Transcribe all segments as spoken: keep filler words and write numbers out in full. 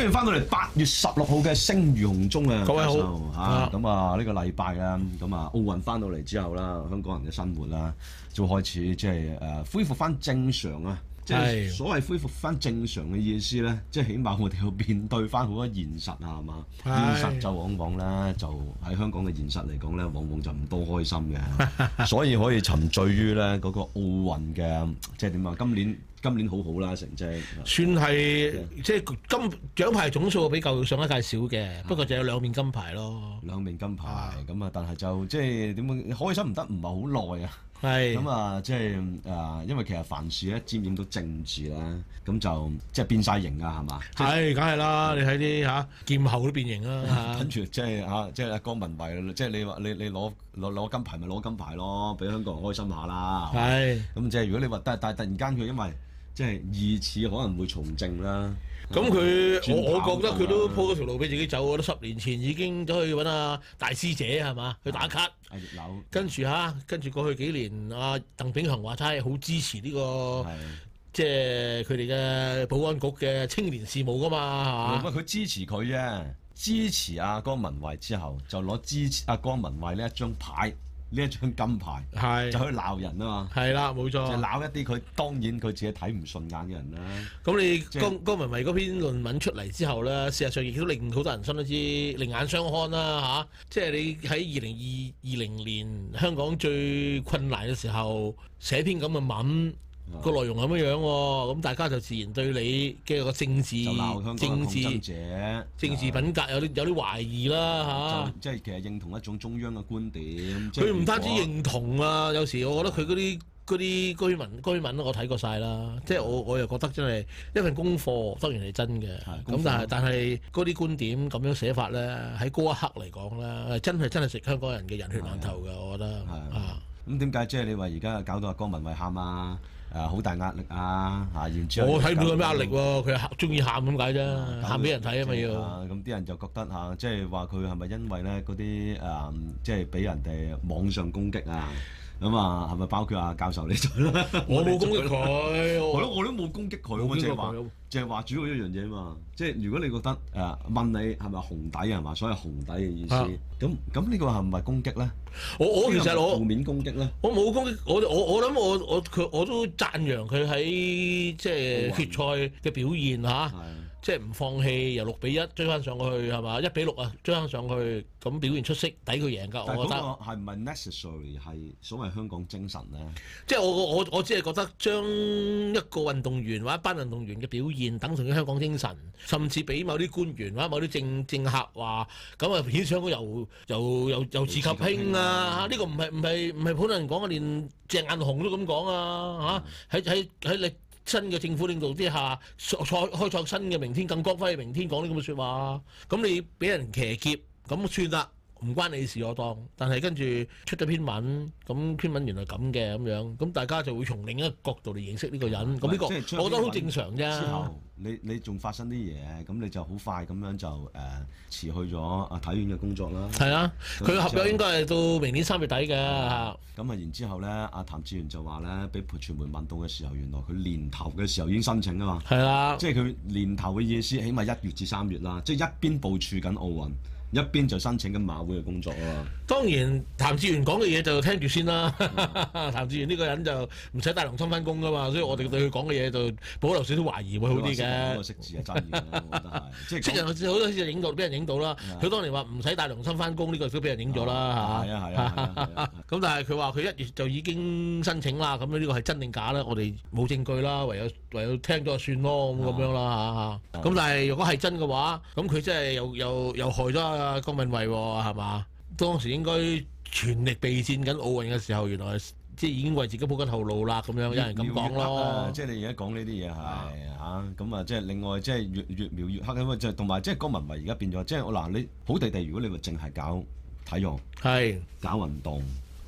歡迎翻到嚟八月十六號嘅聲如洪鐘啊！ 各位好嚇，咁啊呢個禮拜啦，咁啊奧運翻到嚟之後啦，香港人嘅生活啦，就開始即係誒恢復翻正常啊！即係所謂恢復翻正常嘅意思咧，即係起碼我哋要面對翻好多現實啊，係嘛？現實就往往咧，就喺香港嘅現實嚟講咧，往往就唔多開心嘅，所以可以沉醉於咧嗰個奧運嘅，即係點啊？今年今年好好啦，成績算係即係金獎牌總數比舊上一屆少嘅，不過就有兩面金牌咯。 兩面金牌咁啊，但係就即係點講？開心唔得，唔係好耐啊。 係咁啊，即係誒，因為其實凡事咧沾染到政治咧，咁就即係變晒形啊，係嘛？ 係，梗係啦！你睇啲嚇劍後都變形啦。 跟住即係嚇，即係阿江文慧，即係你話你你攞攞攞金牌咪攞金牌咯，俾香港人開心下啦。係。咁即係如果你話但係但係突然間佢因為即係二次可能會從政啦。 咁佢我我覺得佢都鋪咗條路俾自己走，我覺得十年前已經走去揾阿大師姐係嘛，去打卡。 阿葉劉。跟住嚇，跟住過去幾年，阿鄧炳強話齋好支持呢個，即係佢哋嘅保安局嘅青年事務噶嘛，係嘛？ 佢支持佢啫，支持阿江文慧之後，就攞支持阿江文慧呢一張牌。呢一張金牌係就去鬧人啊嘛，係啦，冇錯，就鬧一啲佢當然佢自己睇唔順眼嘅人啦。咁你江江文慧嗰篇論文出嚟之後咧，事實上亦都令好多人心都知，另眼相看啦嚇、啊。即係你喺二零二二零年香港最困難嘅時候寫篇咁嘅文。個內容咁樣樣喎，咁大家就自然對你嘅個政治、政治、政治品格有啲有啲懷疑啦嚇。 即係其實認同一種中央嘅觀點。 佢唔單止認同啊，有時我覺得佢嗰啲嗰啲居民居民我睇過晒啦。即係我我又覺得真係一份功課，當然係真嘅。咁但係但係嗰啲觀點咁樣寫法咧，喺嗰一刻嚟講咧，真係真係食香港人嘅人血饅頭㗎，我覺得啊。 咁點解即係你話而家搞到阿江文慧喊啊？誒好大壓力啊！嚇，然之後我睇唔到有咩壓力喎，佢係中意喊咁解啫，喊俾人睇啊嘛要。 咁啲人就覺得嚇，即係話佢係咪因為咧嗰啲誒，即係俾人哋網上攻擊啊？咁啊，係咪包括阿教授你在啦？ 我冇攻擊佢， 我都我都冇攻擊佢，我淨係話，淨係話主要一樣嘢嘛。即係如果你覺得誒問你係咪紅底係嘛？所謂紅底嘅意思，咁咁呢個係唔係攻擊咧？ 我我其實我負面攻擊咧， 我冇攻擊，我我我諗我我佢我都讚揚佢喺即係決賽嘅表現嚇。即係唔放棄，由六比一追翻上去係嘛？一比六啊，追翻上去咁表現出色，抵佢贏㗎。我覺得係唔係 necessary 係所謂香港精神咧？ 即係我我我只係覺得將一個運動員或者一班運動員嘅表現等同於香港精神，甚至俾某啲官員或者某啲政政客話咁啊，顯相又又又又自及興啊！呢個唔係唔係唔係普通人講嘅，連鄭雁雄都咁講啊！嚇喺喺喺你。新嘅政府領導之下，創開創新嘅明天，更光輝嘅明天，講啲咁嘅説話，咁你俾人騎劫，咁算啦，唔關你事我當。但係跟住出咗篇文，咁篇文原來咁嘅咁樣，咁大家就會從另一個角度嚟認識呢個人。咁呢個我覺得好正常啫。 之後你你仲發生啲嘢，咁你就好快咁樣就誒、呃、辭去咗啊體院嘅工作啦。 係啊，佢合約應該係到明年三月底嘅。咁啊， 然之後咧，阿譚志源就話咧，俾傳媒問到嘅時候，原來佢年頭嘅時候已經申請啊嘛。係啦，即係佢年頭嘅意思，起碼一月至三月啦，即係一邊部署緊奧運。一邊就申請緊馬會嘅工作啊！ 當然，譚志源講嘅嘢就聽住先啦。嗯、譚志源呢個人就唔使帶良心翻工噶嘛，所以我哋對佢講嘅嘢就保留少少懷疑會好啲嘅。呢個識字係真嘅，我覺得係。即係識人好多次就影到，俾人影到啦。佢當年話唔使帶良心翻工，呢、這個都俾人影咗啦。係啊係啊。咁但係佢話佢一月就已經申請啦，咁呢個係真定假咧？我哋冇證據啦，唯有唯有聽咗就算咯，咁咁樣啦嚇。咁但係如果係真嘅話，咁佢真係又又又害咗。啊，江文慧係嘛？當時應該全力備戰緊奧運嘅時候，原來即係已經為自己鋪緊後路啦。咁樣有人咁講咯。即係你而家講呢啲嘢係嚇咁啊！即係另外即係越越描越黑咁啊！即係同埋即係江文慧而家變咗，即係嗱你好地地，如果你話淨係搞體育係搞運動，淨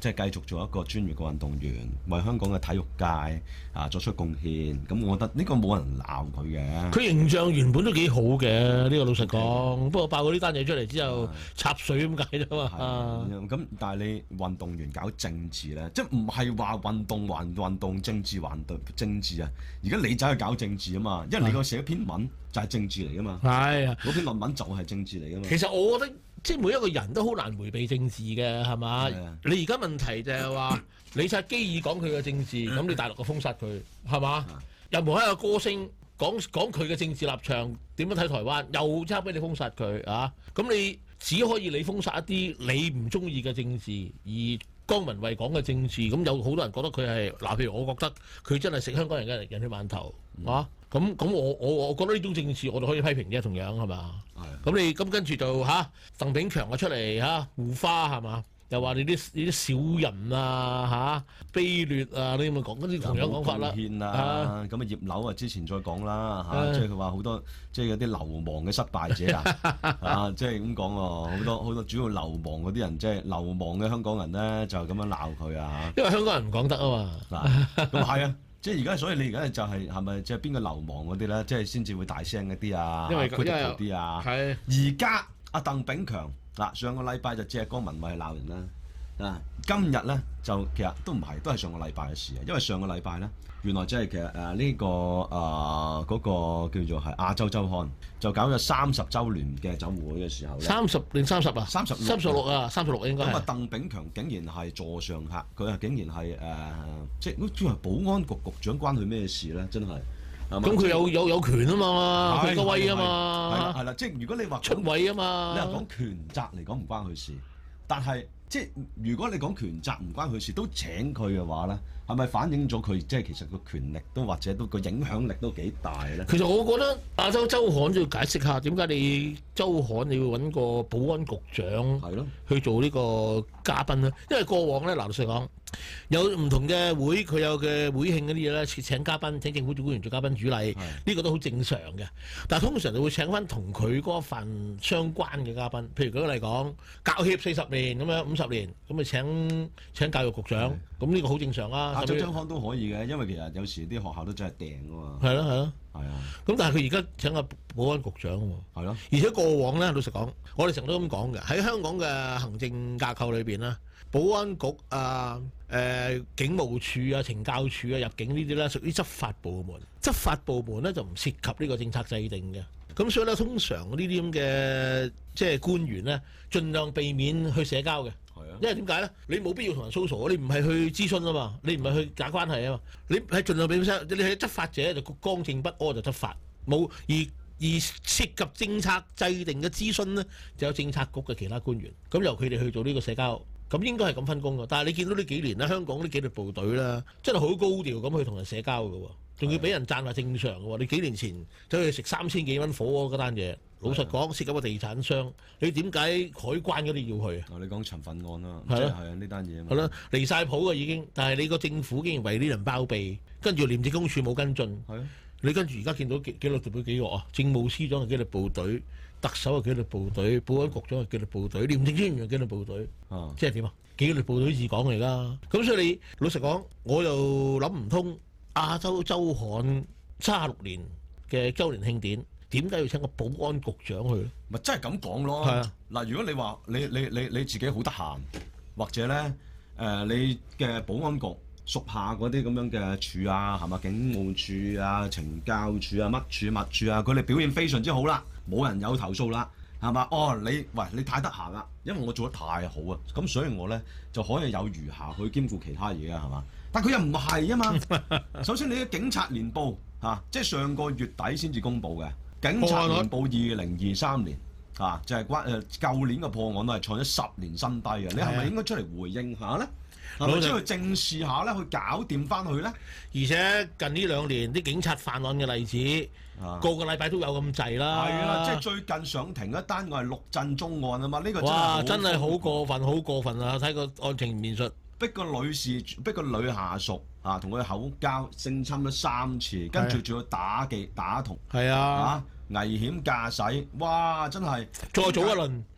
即係繼續做一個專業嘅運動員，為香港嘅體育界啊作出貢獻。咁我覺得呢個冇人鬧佢嘅。 佢形象原本都幾好嘅，呢、呢個老實講。不過爆過呢單嘢出嚟之後，插水咁解啫嘛。 咁但係你運動員搞政治咧，即係唔係話運動還運動，政治還政治啊？而家你走去搞政治啊嘛，因為你個寫篇文就係政治嚟噶嘛。係啊，嗰篇論文就係政治嚟噶嘛。其實我覺得。即係每一個人都好難迴避政治嘅，係嘛？你而家問題就係話李察基爾講佢嘅政治，咁你大陸就封殺佢，係嘛？任何一個歌星講講佢嘅政治立場，點樣睇台灣，又差俾你封殺佢啊！咁你只可以你封殺一啲你唔中意嘅政治，而江文慧講嘅政治，咁有好多人覺得佢係嗱，譬如我覺得佢真係食香港人嘅人血饅頭啊！咁咁我我我覺得呢種政治我哋可以批評啫，同樣係嘛？咁你咁跟住就嚇鄧炳強啊出嚟嚇護花係嘛？又話你啲你啲小人啊嚇卑劣啊，你咁樣講，跟住同樣講法啦。 貢獻啊，咁啊葉劉啊之前再講啦嚇，即係佢話好多即係有啲流亡嘅失敗者啊，啊即係咁講喎，好多好多主要流亡嗰啲人，即係流亡嘅香港人咧就咁樣鬧佢啊。因為香港人唔講得啊嘛。嗱，咁係啊。即係而家，所以你而家就係係咪即係邊個流亡嗰啲咧？即係先至會大聲一啲啊，因為佢哋啲啊。係。而家阿鄧炳強嗱，上個禮拜就借江文慧鬧人啦。啊，今日咧就其實都唔係，都係上個禮拜嘅事啊。因為上個禮拜咧，原來即係其實誒呢個啊嗰個叫做係亞洲週刊就搞咗三十週年嘅酒會嘅時候咧。三十定三十啊？三十三十六啊，三十六應該係。咁啊，鄧炳強竟然係座上客，佢啊竟然係誒，即係好似話保安局局長關佢咩事咧？真係。咁佢有有有權啊嘛，佢個威啊嘛。係啦係啦，即係如果你話出位啊嘛，你話講權責嚟講唔關佢事，但係。即係如果你講權責唔關佢事，都請佢嘅話咧，係咪反映咗佢即係其實個權力都或者都個影響力都幾大咧？其實我覺得亞洲週刊都要解釋下點解你週刊你要揾個保安局長係咯去做呢個嘉賓咧？因為過往咧，嗱老實講有唔同嘅會，佢有嘅會慶嗰啲嘢咧，請嘉賓請政府官員做嘉賓主禮，呢個都好正常嘅。但係通常就會請翻同佢嗰份相關嘅嘉賓，譬如舉個例講，教協四十年咁樣五十年，咁咪請請教育局長，咁呢個好正常啊。亞洲週刊都可以嘅，因為其實有時啲學校都真係訂㗎嘛。係咯係咯，係啊。咁但係佢而家請個保安局長喎。係咯。而且過往咧，老實講，我哋成日都咁講嘅，喺香港嘅行政架構裏邊咧，保安局啊、誒、呃、警務處啊、懲教處啊、入境呢啲咧，屬於執法部門。執法部門咧就唔涉及呢個政策制定嘅。咁所以咧，通常呢啲咁嘅即係官員咧，盡量避免去社交嘅。係啊。因為點解咧？你冇必要同人 social，你唔係去諮詢啊嘛，你唔係去搞關係啊嘛，你係盡量避免。你係執法者就剛正不阿就執法，冇而而涉及政策制定嘅諮詢咧，就有政策局嘅其他官員，咁由佢哋去做呢個社交。咁應該係咁分工嘅，但係你見到呢幾年咧，香港啲紀律部隊咧，真係好高調咁去同人社交嘅喎，仲要俾人讚話正常嘅喎。你幾年前走去食三千幾蚊火鍋嗰單嘢，老實講涉及個地產商，你點解海關嗰啲要去啊？你講陳粉案啦，係啊，係啊，呢單嘢。係咯，離晒譜嘅已經，但係你個政府竟然為呢人包庇，跟住廉政公署冇跟進。係啊，你跟住而家見到紀紀律部隊幾個啊？政務司長係紀律部隊。特首係紀律部隊，保安局長係紀律部隊，廉政專員係紀律部隊，啊、即係點啊？紀律部隊治港嚟㗎。咁所以你老實講，我又諗唔通亞洲週刊三十六年嘅週年慶典，點解要請個保安局長去咧？咪真係咁講咯。係啊，嗱，如果你話你你你你自己好得閒，或者咧誒、呃、你嘅保安局屬下嗰啲咁樣嘅處啊，係嘛？警務處啊、懲教處啊、乜處乜處啊，佢哋表現非常之好啦。冇人有投訴啦，係嘛？哦，你喂你太得閒啦，因為我做得太好啊，咁所以我咧就可以有餘下去兼顧其他嘢啊，係嘛？但佢又唔係啊嘛。首先你嘅警察年報嚇、啊，即係上個月底先至公佈嘅警察年報二零二三年嚇、啊，就係、是、關誒舊年嘅破案都係創咗十年新低嘅。你係咪應該出嚟回應下咧？係咪先去正視下咧？去搞掂翻佢咧？而且近呢兩年啲警察犯案嘅例子。啊、個個禮拜都有咁滯啦，係啊！即係最近上庭一單我係陸振中案啊嘛，呢、呢個真係哇，真係好過分，好過分啊！睇個案情描述，逼個女士，逼個女下屬啊，同佢口交，性侵咗三次，跟住仲要打記打同，係啊，啊，危險駕駛，哇！真係再早一輪。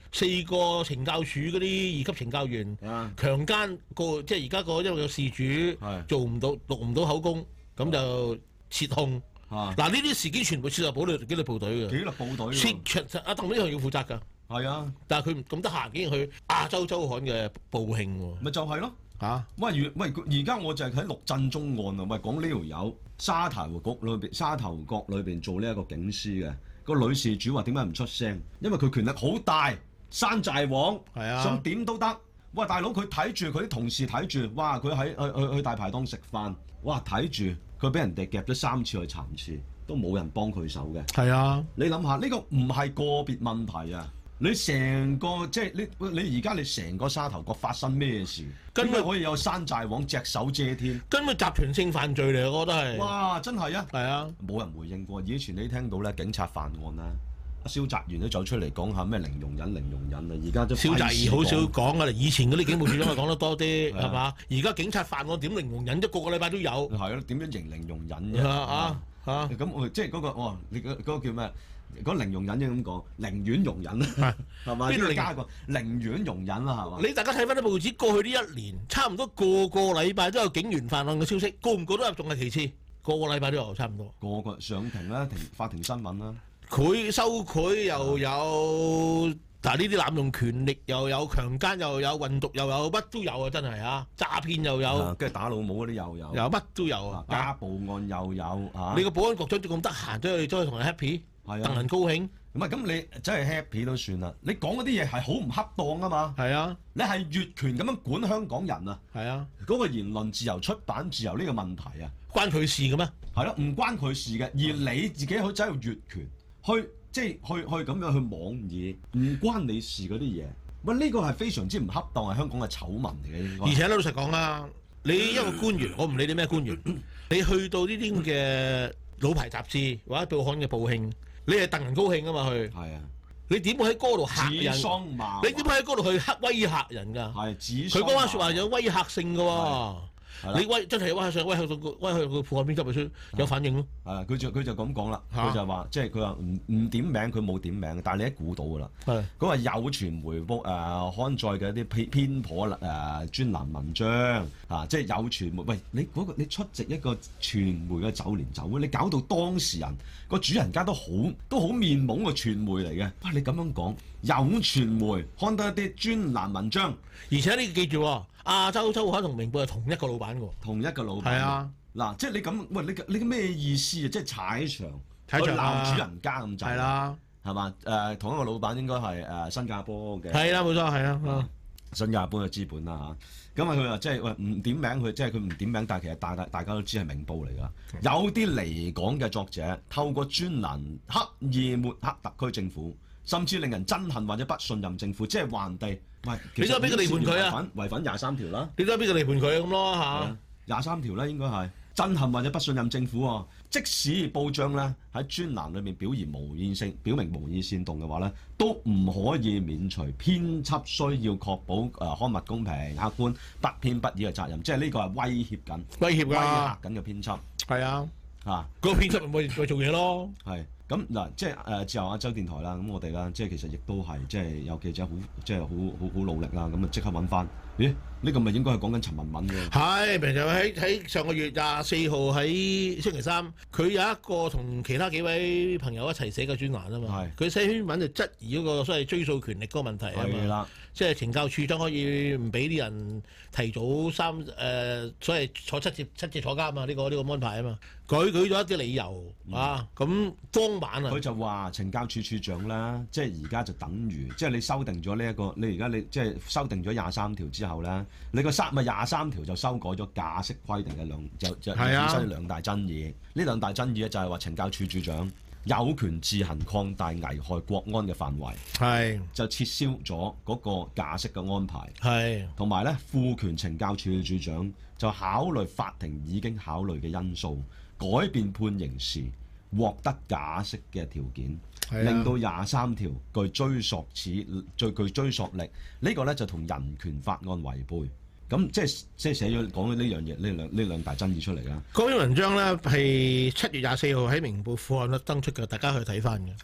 四個懲教署嗰啲二級懲教員啊強姦個，即係而家個因為個事主做唔到錄唔到口供，咁就撤控。嗱呢啲事件全部設立保律紀律部隊嘅，紀律部隊。 設阿鄧炳強要負責㗎。係啊，但係佢唔咁得閒，竟然去亞洲週刊嘅報慶喎。 咪就係咯。嚇、啊！喂，喂，而家我就係喺陸振中案啊！喂，講呢條友沙頭角裏邊，沙頭角裏邊做呢一個警司嘅個女事主話點解唔出聲？因為佢權力好大，山寨王，係啊，想點都得。喂，大佬佢睇住佢啲同事睇住，哇！佢喺去去去大排檔食飯，哇！睇住佢俾人哋夾咗三次去殘廁，都冇人幫佢手嘅。係啊，你諗下呢個唔係個別問題啊！你成個即係你你而家你成個沙頭角發生咩事？點解可以有山寨王隻手遮天？根本集團性犯罪嚟，我覺得係。哇！真係啊！係啊！冇人回應過。以前你聽到咧警察犯案啦，阿蕭澤頤都走出嚟講下咩零容忍、零容忍啊！而家都蕭澤頤好少講㗎啦。以前嗰啲警務處長咪講得多啲係嘛？而家警察犯案點零容忍？一個個禮拜都有。係咯，點樣型零容忍嘅？啊啊！咁我即係嗰個哦，你嗰嗰個叫咩？嗰零容忍應咁講，寧願容忍啦，係嘛？邊度加個寧願容忍啦，係嘛？你大家睇翻啲報紙，過去呢一年，差唔多個個禮拜都有警員犯案嘅消息，個唔個都入仲係其次，個個禮拜都有，差唔多。個個上庭啦，庭法庭新聞啦，佢收賄又有，但係呢啲濫用權力又有，強姦又有，運毒又有，乜都有啊！真係啊，詐騙又有，跟住打老母嗰啲又有，有乜都有啊！家暴案又有啊！你個保安局長咁得閒，都去都去同人 happy。係啊，戥人高興。唔係咁，你真係 happy 都算啦。你講嗰啲嘢係好唔恰當啊嘛。係啊，你係越權咁樣管香港人啊。係啊，嗰個言論自由、出版自由呢個問題啊，關佢事嘅咩？係咯，唔關佢事嘅。而你自己去走去越權，去即係去去咁樣去妄議，唔關你事嗰啲嘢。喂，呢個係非常之唔恰當，係香港嘅醜聞嚟嘅應該。而且老實講啦，你一個官員，我唔理你咩官員，你去到呢啲咁嘅老牌雜誌或者報刊嘅報慶。你係戥人高興啊嘛，佢係啊！你點會喺嗰度嚇人？你點會喺嗰度去黑威嚇人㗎？係指佢嗰番説話有威嚇性㗎喎。你威真係威嚇上威嚇到個威嚇到個副刊編輯咪出有反應咯。係啊，佢就佢就咁講啦。佢就話即係佢話唔唔點名，佢冇點名，但係你一估到㗎啦。係佢話有傳媒報誒刊載嘅一啲偏偏頗誒專欄文章啊，即係有傳媒喂你嗰個你出席一個傳媒嘅酒年酒會，你搞到當事人個主人家都好都好面懵嘅傳媒嚟嘅。哇！你咁樣講有傳媒刊登一啲專欄文章，而且你記住喎。亞洲週刊同明報係同一個老闆喎，同一個老闆。係啊，嗱，即係你咁，喂，你你咩意思啊？即係踩場，踩場鬧主人家咁滯。係啦，係嘛？誒，同一個老闆應該係誒新加坡嘅。係啦，冇錯，係啊，新加坡嘅資本啦嚇。咁啊，佢話即係喂唔點名，佢即係佢唔點名，但係其實大大大家都知係明報嚟㗎。有啲離港嘅作者透過專欄刻意抹黑特區政府。甚至令人憎恨或者不信任政府，即係還地。喂，你都係俾個地盤佢啊！違反廿三條啦，你都係俾個地盤佢咁咯嚇。廿三條咧應該係憎恨或者不信任政府喎。即使報章咧喺專欄裏面表現無意性、表明無意煽動嘅話咧，都唔可以免除編輯需要確保誒刊物公平、客觀、不偏不倚嘅責任。即係呢個係威脅緊、威脅㗎、威嚇緊嘅編輯。係啊，嚇嗰個編輯咪咪做嘢咯。係。咁嗱，即係誒自由亞洲電台啦，咁我哋啦，即係其實亦都係即係有記者好，即係好好好努力啦，咁啊即刻揾翻，咦？呢個咪應該係講緊陳文敏嘅？係，平就喺喺上個月廿四號喺星期三，佢有一個同其他幾位朋友一齊寫嘅專欄啊嘛。係。佢寫篇文就質疑嗰個所謂追訴權力嗰個問題啊嘛。係啦。即係懲教處長可以唔俾啲人提早三誒、呃，所謂坐七節七節坐監啊嘛？呢、呢個呢、呢個安排啊嘛。舉舉咗一啲理由、嗯、啊，咁當晚啊，佢就話懲教處處長啦，即係而家就等於即係你修訂咗呢一個，你而家你即係修訂咗廿三條之後咧，你個三咪廿三條就修改咗假釋規定嘅兩就就產生兩大爭議。呢兩大爭議咧就係話懲教處處長有權自行擴大危害國安嘅範圍，係就撤銷咗嗰個假釋嘅安排，係同埋咧賦權懲教處處長就考慮法庭已經考慮嘅因素，改變判刑時獲得假釋嘅條件，令到廿三條具追溯此最具追溯力。呢、呢個咧就同人權法案違背。咁即係即係寫咗講咗呢樣嘢，呢兩呢兩大爭議出嚟啦。嗰篇文章咧係七月廿四號喺明報副刊登出嘅，大家去睇翻嘅。係啦，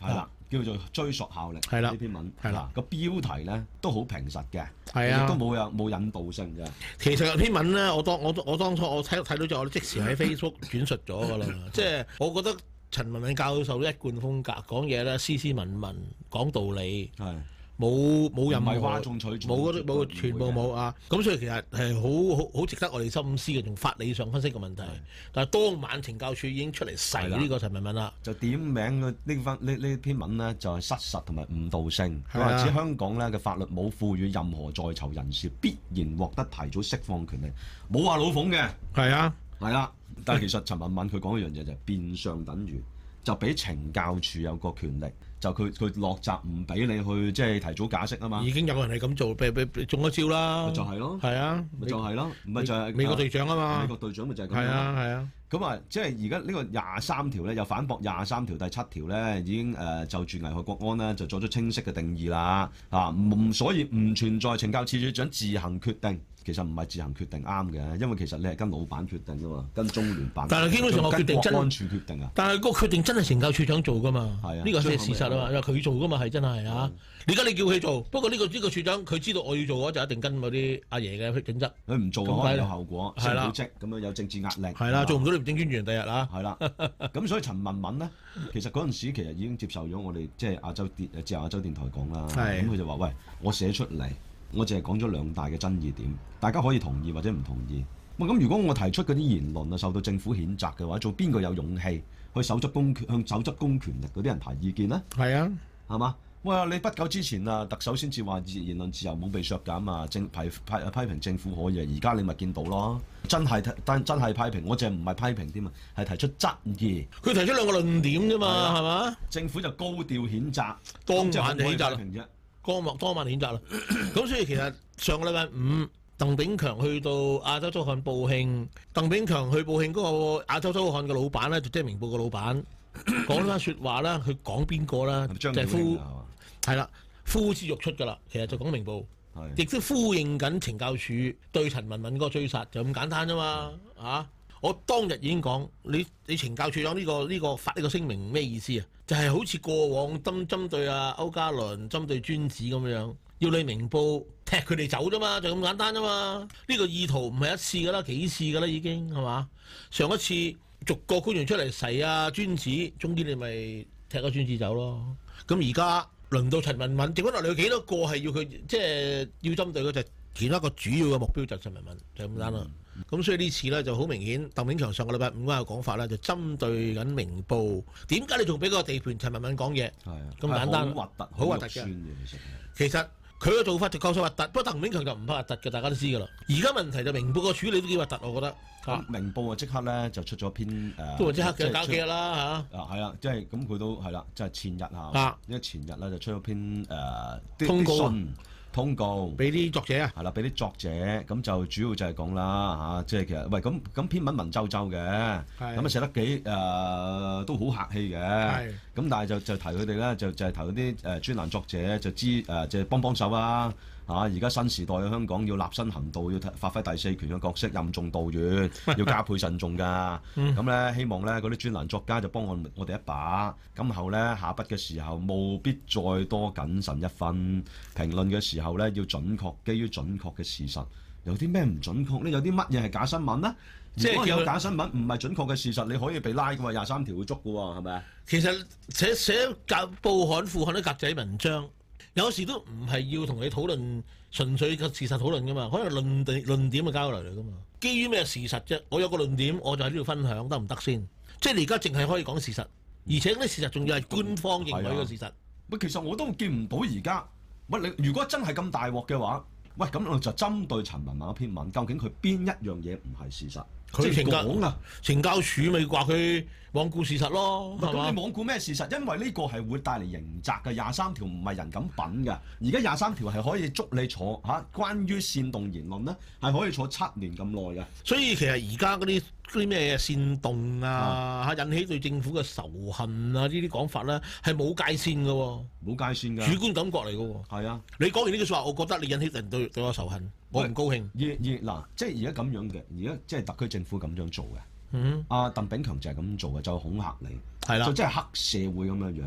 叫做追溯效力。 係啦， 呢篇文係啦， 個標題咧都好平實嘅， 係啊， 亦都冇有冇引導性嘅。 其實篇文咧，我當我我當初我睇睇到咗，我即時喺 Facebook 轉述咗㗎啦。即係我覺得陳文敏教授一貫風格講嘢咧，斯斯文文講道理。 係。 冇冇任何譁眾取寵， 冇嗰啲冇全部冇啊！咁所以其實係好好好值得我哋深思嘅，從法理上分析嘅問題。但係當晚懲教署已經出嚟洗呢個陳文敏啦， 就點名呢番呢呢篇文呢，就係失實同埋誤導性。佢話指香港咧嘅法律冇賦予任何在囚人士必然獲得提早釋放權利，冇話老馮嘅。 係啊， 係啦。但係其實陳文敏佢講一樣嘢就係變相等於就俾懲教署有個權力。就佢佢落閘唔俾你去即係提早假釋啊嘛，已經有人係咁做，俾俾中咗招啦， 咪就係咯， 係啊， 咪就係咯，咪就係美國隊長啊嘛， 美國隊長咪就係咁。 係啊係啊， 咁啊，即係而家呢個廿三條咧，又反駁廿三條第七條咧，已經誒、呃、就住危害國安咧，就作出清晰嘅定義啦，啊，唔所以唔存在懲教處處長自行決定。其實唔係自行決定啱嘅，因為其實你係跟老闆決定㗎嘛，跟中聯辦。但係基本上我決定真安全決定啊！ 但係個決定真係懲教處長做㗎嘛？ 係啊， 呢個係事實啊嘛，因為佢做㗎嘛，係真係啊！而家你叫佢做，不過呢個呢個處長佢知道我要做嘅話，就一定跟嗰啲阿爺嘅準則。 佢唔做可能有後果，升唔到職咁樣有政治壓力。 係啦，做唔到廉政專員第日啊！ 係啦，咁所以陳文敏咧，其實嗰陣時其實已經接受咗我哋即係亞洲電自由亞洲電台講啦。咁佢就話：喂，我寫出嚟。我淨係講咗兩大嘅爭議點，大家可以同意或者唔同意。咁如果我提出嗰啲言論啊受到政府譴責嘅話，做邊個有勇氣去手執公權向手執公權力嗰啲人提意見呢？係啊，係嘛？喂，你不久之前啊，特首先至話言論自由冇被削減啊，政批批批評政府可以，而家你咪見到咯。真係但真係批評，我淨係唔係批評添啊，係提出質疑。佢提出兩個論點啫嘛，係嘛？政府就高調譴責，當晚就譴責啫。當幕當晚譴責啦，咁所以其實上個禮拜五，鄧炳強去到亞洲周刊報慶，鄧炳強去報慶嗰個亞洲周刊嘅老闆咧，就即係明報嘅老闆，講翻説話啦，佢講邊個啦？就係呼係啦，呼之欲出㗎啦，其實就講明報，亦都呼應緊懲教署對陳文敏嗰個追殺，就咁簡單啫嘛，啊！我當日已經講，你你懲教處長呢個呢個發呢個聲明咩意思啊？就係好似過往針針對啊歐嘉倫、針對尊子咁樣，要你明報踢佢哋走啫嘛，就咁簡單啫嘛。呢個意圖唔係一次㗎啦，幾次㗎啦已經係嘛？上一次逐個官員出嚟誓啊尊子，終於你咪踢咗尊子走咯。咁而家輪到陳文敏，剩翻落嚟有幾多個係要佢即係要針對嗰隻？其中一個主要嘅目標就係陳文敏，就咁簡單啦。咁、嗯、所以呢次咧就好明顯，鄧炳強上個禮拜五嗰個講法咧就針對緊明報。點解你仲俾個地盤陳文敏講嘢？係啊，咁簡單，好核突，好核突嘅。其實佢嘅做法就夠晒核突，不過鄧炳強就唔怕核突嘅，大家都知㗎啦。而家問題就明報個處理都幾核突，我覺得。啊、明報啊即刻咧就出咗篇誒，都話即刻嘅搞幾日啦嚇。啊係啦，即係咁佢都係啦，即係前日嚇，啊、因為前日咧就出咗篇誒、呃、通告。通告俾啲作者啊，係啦，俾啲作者咁就主要就係講啦嚇，即係其實喂咁咁篇文文縐縐嘅，咁啊寫得幾誒、呃、都好客氣嘅，咁但係就就提佢哋咧，就就係提嗰啲誒專欄作者就知誒即係幫幫手啊嚇！而家新時代嘅香港要立身行道，要發揮第四權嘅角色，任重道遠，要加倍慎重㗎。咁咧希望咧嗰啲專欄作家就幫我我哋一把，今後咧下筆嘅時候務必再多謹慎一分，評論嘅時候咧要準確，基於準確嘅事實。有啲咩唔準確咧？有啲乜嘢係假新聞咧？即係有假新聞唔係準確嘅事實，你可以被拉嘅喎，廿三條會捉嘅喎，係咪啊？其實寫寫格報刊副刊啲格仔文章。有時都唔係要同你討論純粹嘅事實討論噶嘛，可能論點論點嘅交流嚟噶嘛。基於咩事實啫？我有個論點，我就喺呢度分享得唔得先？即係你而家淨係可以講事實，而且啲事實仲要係官方認為嘅事實。喂，其實我都見唔到而家。喂，你如果真係咁大鑊嘅話，喂咁我就針對陳文敏嗰篇文，究竟佢邊一樣嘢唔係事實？佢懲教啊，懲教署咪話佢罔顧事實咯，係嘛？咁你罔顧咩事實？因為呢個係會帶嚟刑責嘅，廿三條唔係人咁品嘅。而家廿三條係可以捉你坐嚇、啊，關於煽動言論咧係可以坐七年咁耐嘅。所以其實而家嗰啲啲咩煽動啊嚇、啊，引起對政府嘅仇恨啊呢啲講法咧係冇界線嘅喎，冇界線㗎，主觀感覺嚟嘅喎。係啊，你講完呢句説話，我覺得你引起人對對我仇恨。我唔高興。而而嗱，即係而家咁樣嘅，而家即係特區政府咁樣做嘅。嗯。阿鄧炳強就係咁做嘅，就恐嚇你。係啦。就即係黑社會咁樣樣。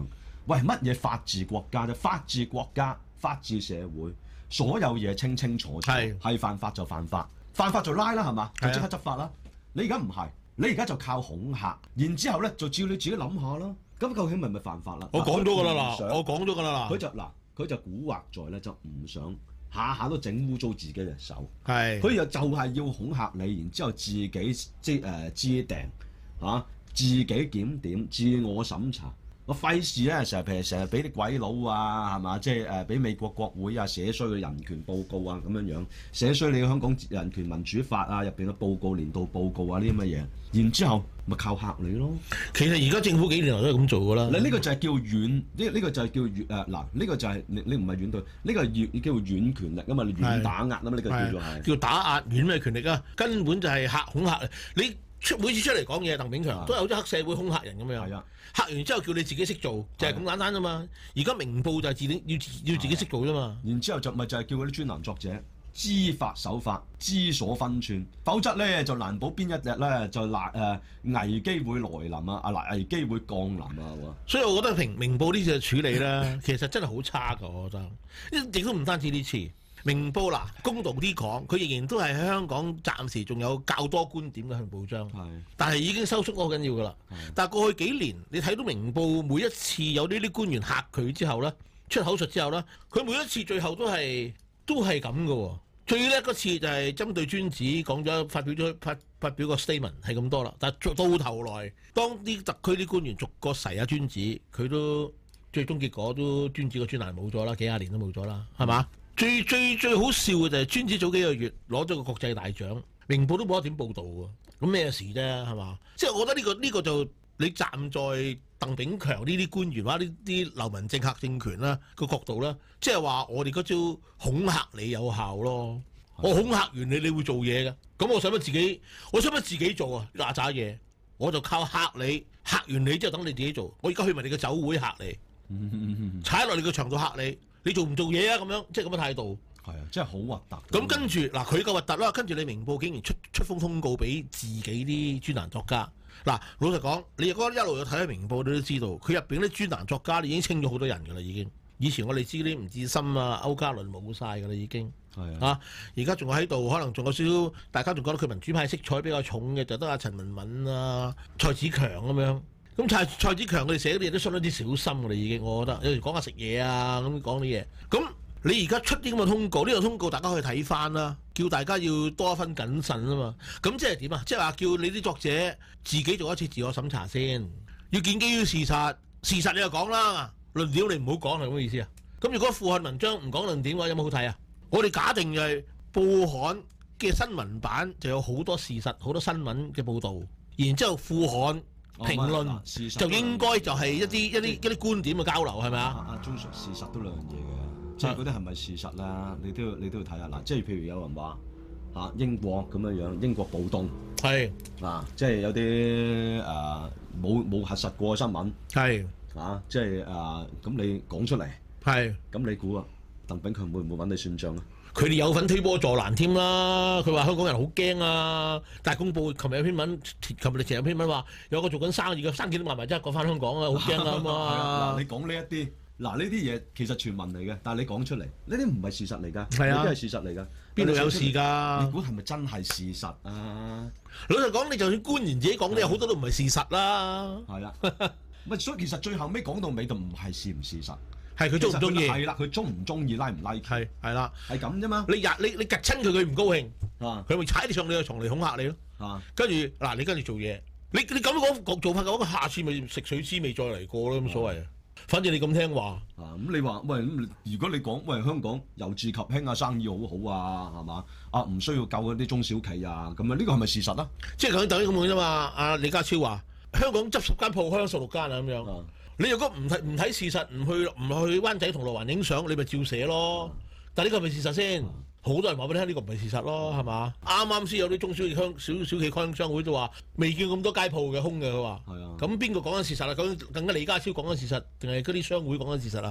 喂，乜嘢法治國家啫？法治國家、法治社會，所有嘢清清楚楚，係係犯法就犯法，犯法就拉啦，係嘛？就即刻執法啦。你而家唔係，你而家就靠恐嚇，然之後咧就照你自己諗下啦。咁究竟係咪犯法啦？ 我講咗㗎啦嗱，我講咗㗎啦嗱。 佢就嗱，佢就蠱惑在咧，就唔想下下都整污糟自己嘅手。 係。 佢又就係要恐嚇你，然之後自己即誒知定嚇，自己檢點、自我審查。我費事咧，成日譬如成日俾啲鬼佬啊，係嘛？即係誒俾美國國會啊寫衰嘅人權報告啊咁樣樣，寫衰你香港人權民主法啊入邊嘅報告、年度報告啊呢啲乜嘢，然之後咪靠嚇你咯。 其實而家政府幾年來都係咁做㗎啦。 你呢個就係叫軟，呢、呢、呢個就係叫軟誒嗱，呢、呢個就係、係、你你唔係軟對，呢、呢個係叫軟權力啊嘛，你軟打壓啊嘛，呢個叫做係叫打壓軟咩權力啊？根本就係嚇恐嚇你。出每次出嚟講嘢，鄧炳強都係好似黑社會恐嚇人咁樣。係啊，嚇完之後叫你自己識做，就係咁簡單啫嘛。而家明報就係自己要要自己識做啫嘛。然之後就咪就係叫嗰啲專欄作者知法守法、知所分寸，否則咧就難保邊一日咧就難誒危機會來臨啊！啊嗱，危機會降臨啊！ 所以我覺得明明報呢次嘅處理咧，其實真係好差㗎，我覺得。亦都唔單止呢次。明報嗱，公道啲講，佢仍然都係喺香港暫時仲有較多觀點嘅向報章，但係已經收縮得好緊要㗎啦。但係過去幾年，你睇到明報每一次有呢啲官員嚇佢之後咧，出口術之後咧，佢每一次最後都係都係咁嘅喎。最叻嗰次就係針對專子講咗，發表咗發發表個 statement 係咁多啦。但係到頭來，當啲特區啲官員逐個噬下專子，佢都最終結果都專子個專欄冇咗啦，幾廿年都冇咗啦，係嘛？最最最好笑嘅就係專子早幾個月攞咗個國際大獎，明報都冇得點報導喎。咁咩事啫？係嘛？即係我覺得呢、呢個呢、呢個就你站在鄧炳強呢啲官員或者呢啲流民政客政權啦個角度啦，即係話我哋嗰招恐嚇你有效咯。我恐嚇完你，你會做嘢嘅。咁我想乜自己？我想乜自己做啊？嗱喳嘢，我就靠嚇你，嚇完你之後等你自己做。我而家去埋你嘅酒會嚇你，踩落你個牆度嚇你。你做唔做嘢啊？咁樣即係咁嘅態度， 係啊，真係好核突。 咁跟住嗱，佢夠核突啦。跟住你明報竟然出出封通告俾自己啲專欄作家。嗱，老實講，你如果一路有睇明報，你都知道佢入邊啲專欄作家，你已經清咗好多人㗎啦。已經以前我哋知啲吳志森啊、歐嘉倫冇晒㗎啦，已經係啊。而家仲喺度，可能仲有少少，大家仲覺得佢民主派色彩比較重嘅，就得阿陳文敏啊、蔡子強咁樣。咁蔡蔡子強佢哋寫啲嘢都相當之小心㗎啦，已經我覺得有時講下食嘢啊，咁講啲嘢。咁你而家出啲咁嘅通告，呢、呢個通告大家可以睇翻啦，叫大家要多一分謹慎啊嘛。咁即係點啊？即係話叫你啲作者自己做一次自我審查先，要建基於事實。事實你就講啦，論點你唔好講係咁嘅意思啊。咁如果副刊文章唔講論點嘅話，有冇好睇啊？我哋假定就係報刊嘅新聞版就有好多事實、好多新聞嘅報導，然之後副刊評論、哦、就應該就係一啲一啲一啲觀點嘅交流係咪啊？ 阿鍾 Sir，事實都兩樣嘢嘅，即係嗰啲係咪事實啦？你都要你都要睇下嗱，即係譬如有人話嚇英國咁樣樣，英國暴動係啊，即係有啲誒冇冇核實過嘅新聞係啊，即係誒咁你講出嚟係，咁你估啊，鄧炳強會唔會揾你算賬啊？ 佢哋有份推波助瀾添啦，佢話香港人好驚啊！大公報琴日有篇文，琴日前有篇文話有個做緊生意嘅生意都賣埋，即係講翻香港啊，好驚啊嘛！ 嗱，你講呢一啲，嗱呢啲嘢其實傳聞嚟嘅，但係你講出嚟，呢啲唔係事實嚟㗎， 係啊， 呢啲係事實嚟㗎， 邊度有事㗎？ 你估係咪真係事實啊？ 老實講，你就算官員自己講，都有好多都唔係事實啦。 係啦，咪所以其實最後尾講到尾就唔係事唔事實。 係佢中唔中意？ 係啦，佢中唔中意拉唔拉？ 係係啦， 係咁啫嘛。 你日你你趌親佢，佢唔高興， 啊， 佢咪踩你上你個床嚟恐嚇你咯。啊，跟住嗱，你跟住做嘢，你你咁樣講做法嘅話，下次咪食水滋味再嚟過咯，冇所謂啊。反正你咁聽話啊，咁你話喂，咁如果你講喂香港由治及興啊，生意好好啊，係嘛？啊，唔需要救嗰啲中小企啊，咁啊呢個係咪事實啊？ 即係講等於咁樣啫嘛。阿李家超話香港執十間鋪，香港十六間啊咁樣。啊你如果唔睇唔睇事實，唔去唔去灣仔銅鑼灣影相，你咪照寫咯。但係呢個係咪事實先？好多人話俾你聽，呢個唔係事實咯，係嘛？啱啱先有啲中小企商小小企開商會都話未見咁多街鋪嘅空嘅，佢話。係啊。咁邊個講緊事實啊？咁更加李家超講緊事實，定係嗰啲商會講緊事實啊？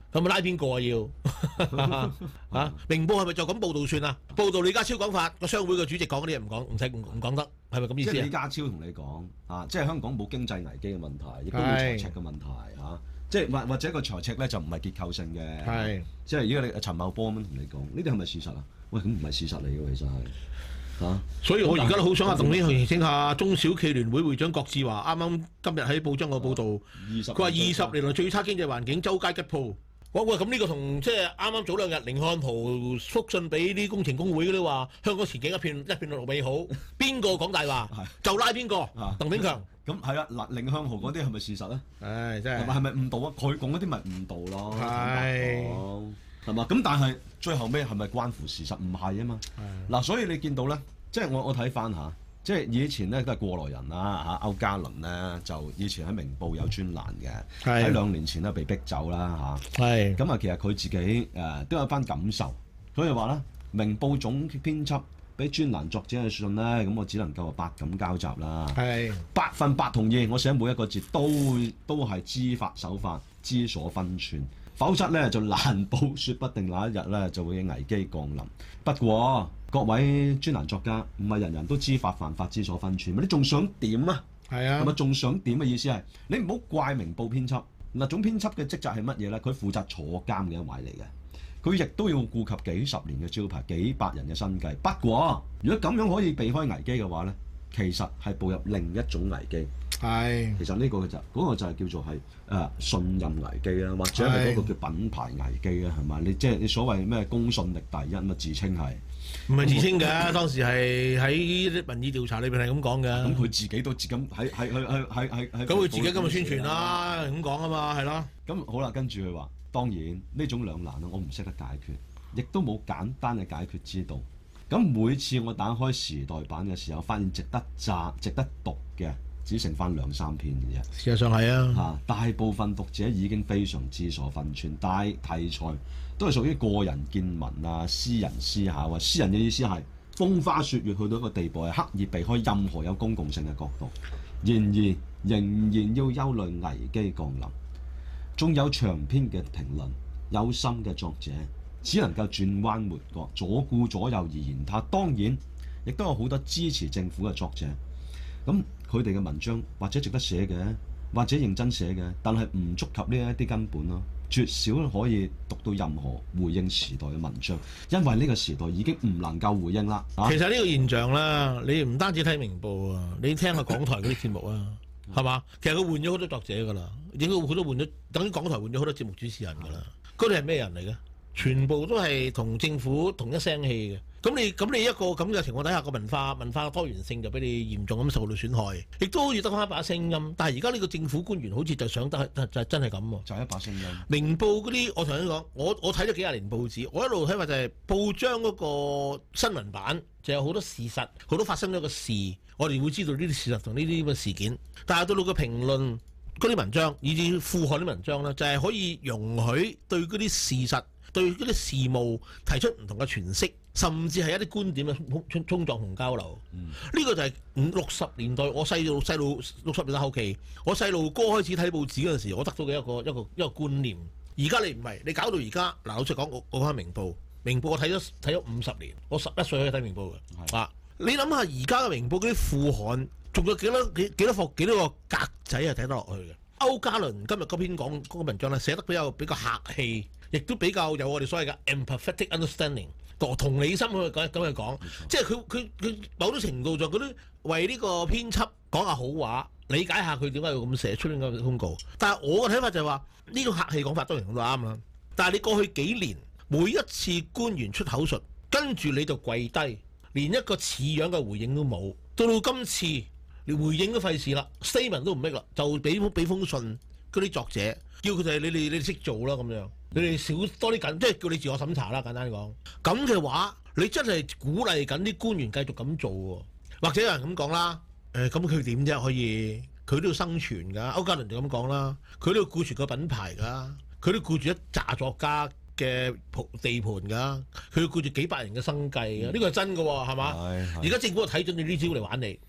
咁拉邊個啊要嚇？明報係咪就咁報導算啊？報導李家超講法，個商會嘅主席講嗰啲嘢唔講，唔使唔唔講得，係咪咁意思啊？ 即係李家超同你講啊，即係香港冇經濟危機嘅問題，亦都冇財赤嘅問題嚇、啊。即係或或者個財赤咧就唔係結構性嘅。係。即係如果你陳茂波咁樣同你講，呢啲係咪事實啊？喂，咁唔係事實嚟嘅，其實係嚇。啊、所以我而家都好想阿董呢去聽下中小企聯會會長郭志華啱啱今日喺報章個報導，佢話二十年來最差經濟環境，周街吉鋪。喂喂，咁呢個同即係啱啱早兩日甯漢豪覆信俾啲工程工會嗰啲話，香港前景一片一片綠美好，邊個講大話就拉邊個？鄧炳強咁係啦，嗱甯漢豪嗰啲係咪事實咧？唉，真係係咪誤導啊？佢講嗰啲咪誤導咯，係係嘛？咁但係最後尾係咪關乎事實？唔係啊嘛。嗱，所以你見到咧，即係我我睇翻下。即係以前咧都係過來人啦嚇，歐嘉倫咧就以前喺明報有專欄嘅，喺是兩年前咧被逼走啦嚇。係咁啊，其實佢自己誒、呃、都有番感受，所以話咧明報總編輯俾專欄作者嘅信咧，咁我只能夠話百感交集啦。係是百分百同意，我寫每一個字都都係知法守法，知所分寸。否則咧就難保，説不定那一日咧就會有危機降臨。不過各位專欄作家唔係人人都知法犯法、知所分寸，你仲想點啊？係啊，係咪仲想點嘅意思係你唔好怪明報編輯嗱，總編輯嘅職責係乜嘢咧？佢負責坐監嘅一位嚟嘅，佢亦都要顧及幾十年嘅招牌、幾百人嘅生計。不過如果咁樣可以避開危機嘅話咧，其實係步入另一種危機。係，其實呢個就嗰、嗰個就係叫做係誒、呃、信任危機啦，或者係嗰個叫品牌危機啦，係嘛？你即係你所謂咩公信力第一咁啊，自稱係唔係自稱嘅？當時係喺啲民意調查裏邊係咁講嘅。咁佢自己都自咁喺喺喺喺喺喺喺。咁佢自己咁嘅宣傳啦，咁講啊嘛，係咯。咁好啦，跟住佢話，當然呢種兩難啊，我唔識得解決，亦都冇簡單嘅解決之道。咁每次我打開時代版嘅時候，發現值得讚、值得讀嘅，只剩翻兩三篇嘅啫。事實上係啊，嚇大部分讀者已經非常知所分寸，但係題材都係屬於個人見聞啊、私人思考啊。私人嘅意思係風花雪月去到一個地步，係刻意避開任何有公共性嘅角度。然而仍然要憂慮危機降臨。仲有長篇嘅評論，有心嘅作者只能夠轉彎抹角，左顧左右而言他。當然亦都有好多支持政府嘅作者，咁佢哋嘅文章或者值得寫嘅，或者認真寫嘅，但係唔觸及呢一啲根本咯，絕少可以讀到任何回應時代嘅文章，因為呢個時代已經唔能夠回應啦。其實呢個現象啦，你唔單止睇明報啊，你聽下港台嗰啲節目啊，係嘛？其實佢換咗好多作者㗎啦，應該好多換咗，等於港台換咗好多節目主持人㗎啦。嗰啲係咩人嚟嘅？全部都係同政府同一聲氣嘅。咁你咁你一個咁嘅情況底下，個文化文化嘅多元性就俾你嚴重咁受到損害，亦都好似得翻一把聲音。但係而家呢個政府官員好似就想得就就真係咁喎，就係一把聲音。明報嗰啲，我同你講，我我睇咗幾廿年報紙，我一路睇法就係報章嗰個新聞版就有好多事實，好多發生咗個事，我哋會知道呢啲事實同呢啲咁嘅事件。但係到到個評論嗰啲文章，以至副刊啲文章咧，就係可以容許對嗰啲事實、對嗰啲事務提出唔同嘅詮釋，甚至係一啲觀點嘅衝衝撞同交流。呢、嗯、個就係五六十年代我細路細路六十年代後期，我細路哥開始睇報紙嗰陣時，我得到嘅一個一個一個觀念。而家你唔係，你搞到而家嗱，老實講，我我講明報，明報我睇咗睇咗五十年，我十一歲可以睇明報嘅。啊，你諗下而家嘅明報嗰啲副刊，仲有幾多幾幾多課幾多個格仔係睇得落去嘅？歐嘉倫今日嗰篇講嗰個文章咧，寫得比較比較客氣，亦都比較有我哋所謂嘅 empathetic understanding， 同理心去講咁去講，即係佢佢佢某種程度上佢都為呢個編輯講下好話，理解下佢點解要咁寫出呢個公告。但係我嘅睇法就係話，呢個客氣講法當然都啱啦。但係你過去幾年每一次官員出口術，跟住你就跪低，連一個似樣嘅回應都冇。到到今次，連回應都費事啦 ，statement 都唔搣啦，就俾俾封信嗰啲作者，叫佢哋你哋你哋識做啦咁樣，你哋少多啲緊，即係叫你自我審查啦，簡單講。咁嘅話，你真係鼓勵緊啲官員繼續咁做喎，或者有人咁講啦，誒咁佢點啫？可以佢都要生存㗎。歐嘉倫就咁講啦，佢都要顧住個品牌㗎，佢都顧住一紮作家嘅地盤㗎，佢要顧住幾百人嘅生計㗎，呢個係真㗎喎，係嘛？而家政府睇準你呢招嚟玩你。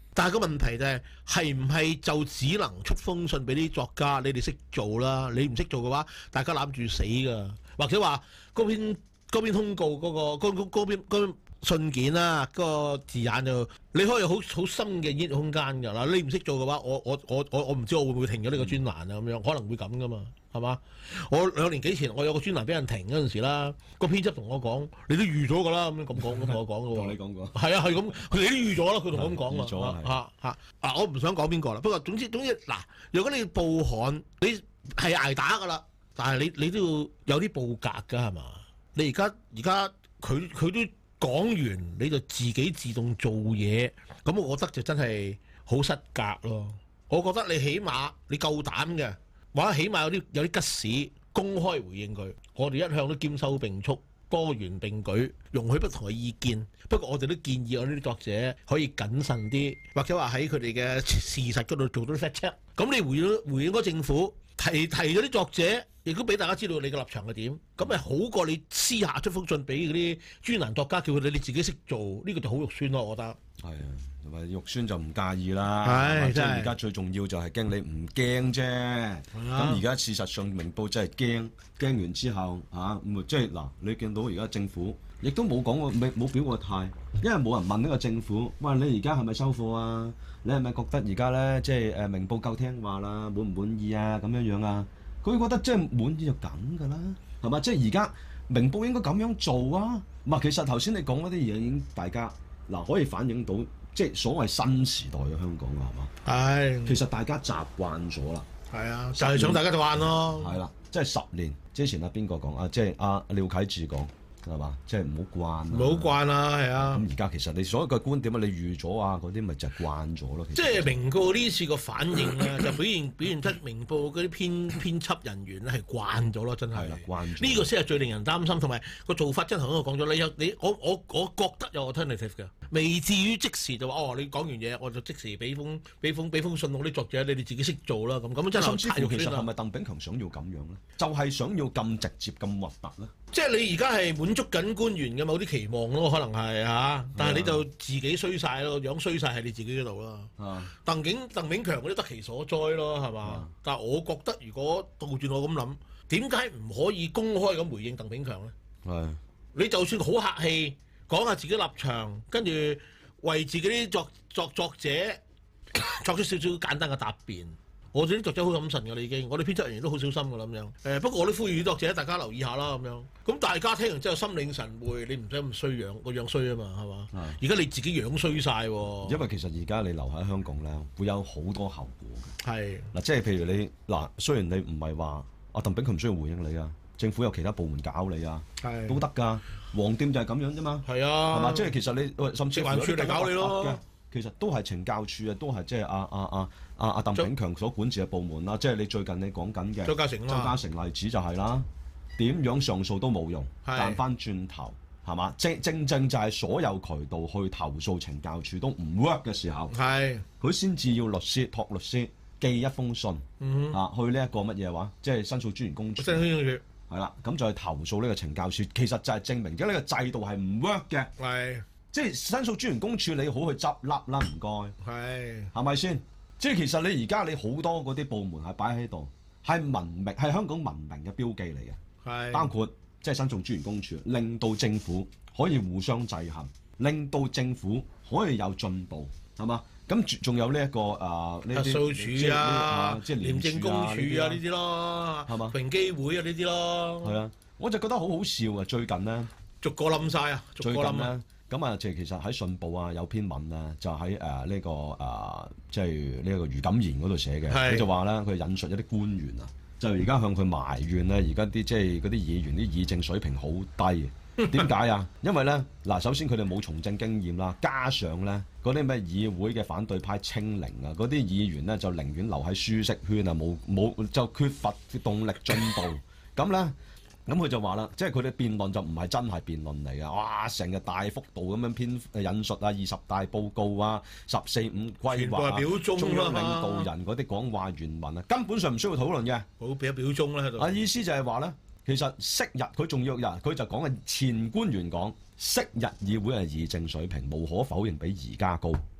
但係個問題就係係唔係就只能出封信俾啲作家，你哋識做啦，你唔識做嘅話，大家攬住死㗎，或者話嗰篇嗰篇通告嗰、嗰個嗰嗰嗰篇信件啦，嗰、嗰個字眼就你可以好好深嘅演繹空間㗎啦。你唔識做嘅話，我我我我我唔知我會唔會停咗呢個專欄啊咁樣，可能會咁㗎嘛，係嘛？我兩年幾前我有個專欄俾人停嗰陣時啦，個編輯同我講：你都預咗㗎啦，咁樣咁講咁同我講㗎喎。 同你講過。 係啊，係咁，佢哋都預咗啦，佢同我咁講預咗啊， 嚇嚇啊！我唔想講邊個啦，不過總之總之嗱，如果你報刊你係捱打㗎啦，但係你你都要有啲報格㗎係嘛？你而家而家佢佢都講完，你就自己自動做嘢，咁我覺得就真係好失格咯。我覺得你起碼你夠膽嘅，或者起碼有啲有啲吉士公開回應佢。我哋一向都兼收並蓄、多元並舉，容許不同嘅意見。不過我哋都建議我呢啲作者可以謹慎啲，或者話喺佢哋嘅事實嗰度做到 fact check。咁你回應回應嗰政府，提提咗啲作者，亦都俾大家知道你嘅立場係點，咁咪好過你私下出封信俾嗰啲專欄作家，叫佢哋你自己識做，呢、呢個就好肉酸咯，我覺得。係啊，同埋肉酸就唔介意啦。 係， 即係而家最重要就係驚你唔驚啫。咁而家事實上明報真係驚，驚完之後嚇咁即係嗱，你見到而家政府亦都冇講過，冇表過態，因為冇人問呢個政府，喂，你而家係咪收貨啊？你係咪覺得而家咧即係誒明報夠聽話啦，滿唔滿意啊？咁樣樣啊？佢覺得即係滿意就咁㗎啦，係嘛？即係而家明報應該咁樣做啊！唔係，其實頭先你講嗰啲嘢已經大家嗱可以反映到，即係所謂新時代嘅香港㗎，係嘛？係。其實大家習慣咗啦。係啊，就係想大家習慣咯。係啦，即係十年之前啊，邊個講啊？即係阿廖啟智講。係嘛？即係唔好慣，唔好慣啦，係啊！咁而家其實你所有嘅觀點啊，你預咗啊，嗰啲咪就係慣咗咯。即係明報呢次個反應咧，就表現表現出明報嗰啲編編輯人員咧係慣咗咯，真係。係啦，慣咗。呢個先係最令人擔心，同埋個做法真係頭先我講咗，你有你我我我覺得有 alternative 嘅，未至於即時就話哦，你講完嘢我就即時俾封俾封俾封信我啲作者，你哋自己識做啦咁，咁真係太肉酸啦。其實係咪鄧炳強想要咁樣咧？就係、是、想要咁直接咁核突咧？即係你而家係滿足緊官員嘅某啲期望咯，可能係嚇，但係你就自己衰晒咯，樣衰晒喺你自己嗰度啦。啊，鄧景鄧炳強嗰啲得其所哉咯，係嘛？啊、但係我覺得如果倒轉我咁諗，點解唔可以公開咁回應鄧炳強咧？係、啊，你就算好客氣講下自己立場，跟住為自己啲作作作者作出少少簡單嘅答辯。我哋啲作者好謹慎㗎啦，已經，我哋編輯人員都好小心㗎啦咁樣。誒，不過我都呼籲作者大家留意下啦咁樣。咁大家聽完之後心領神會，你唔使咁衰樣，個樣衰啊嘛，係嘛？而家你自己樣衰晒喎。因為其實而家你留喺香港咧，會有好多後果嘅。係嗱，即係譬如你嗱，雖然你唔係話阿鄧炳強唔需要回應你啊，政府有其他部門搞你啊，都得㗎。黃店就係咁樣啫嘛。係啊，係嘛？即係其實你甚至環處嚟搞你咯。其實都係懲教處啊，都係即係阿阿阿阿阿鄧炳強所管治嘅部門啦。即係你最近你講緊嘅周家成，周家成例子就係啦，點樣上訴都冇用，彈翻轉頭係嘛？正正正就係所有渠道去投訴懲教處都唔 work 嘅時候，係佢先至要律師託律師寄一封信、嗯、啊去呢一個乜嘢話，即係申訴專員公署，係啦，咁就去投訴呢個懲教處。其實就係證明咗呢個制度係唔 work 嘅。係。即係申訴專員公署，你好去執笠啦，唔該。係，係咪先？即係其實你而家你好多嗰啲部門係擺喺度，係文明，係香港文明嘅標記嚟嘅。係，包括即係申訴專員公署，令到政府可以互相制衡，令到政府可以有進步，係嘛？咁仲有呢、這、一個誒呢啲核數署啊，即係廉政公署啊呢啲咯，係嘛？平機會啊呢啲咯。係啊，我就覺得好好笑啊！最近咧，逐個冧晒啊，逐個冧啊！咁啊，即係其實喺信報啊有篇文啊，就喺誒呢個誒即係呢一個余錦賢嗰度寫嘅，佢就話咧，佢引述一啲官員啊，就而家向佢埋怨咧，而家啲即係嗰啲議員啲議政水平好低，點解啊？因為咧嗱，首先佢哋冇從政經驗啦，加上咧嗰啲咩議會嘅反對派清零啊，嗰啲議員咧就寧願留喺舒適圈啊，冇冇就缺乏動力進步，咁咧。咁佢就話啦，即係佢哋辯論就唔係真係辯論嚟嘅，哇！成日大幅度咁樣編引述啊，二十大報告啊，十四五規劃啊，中央領導人嗰啲講話原文啊，根本上唔需要討論嘅。好俾一表忠啦喺度。啊，意思就係話咧，其實昔日佢仲要日，佢就講嘅前官員講，昔日議會係議政水平無可否認比而家高。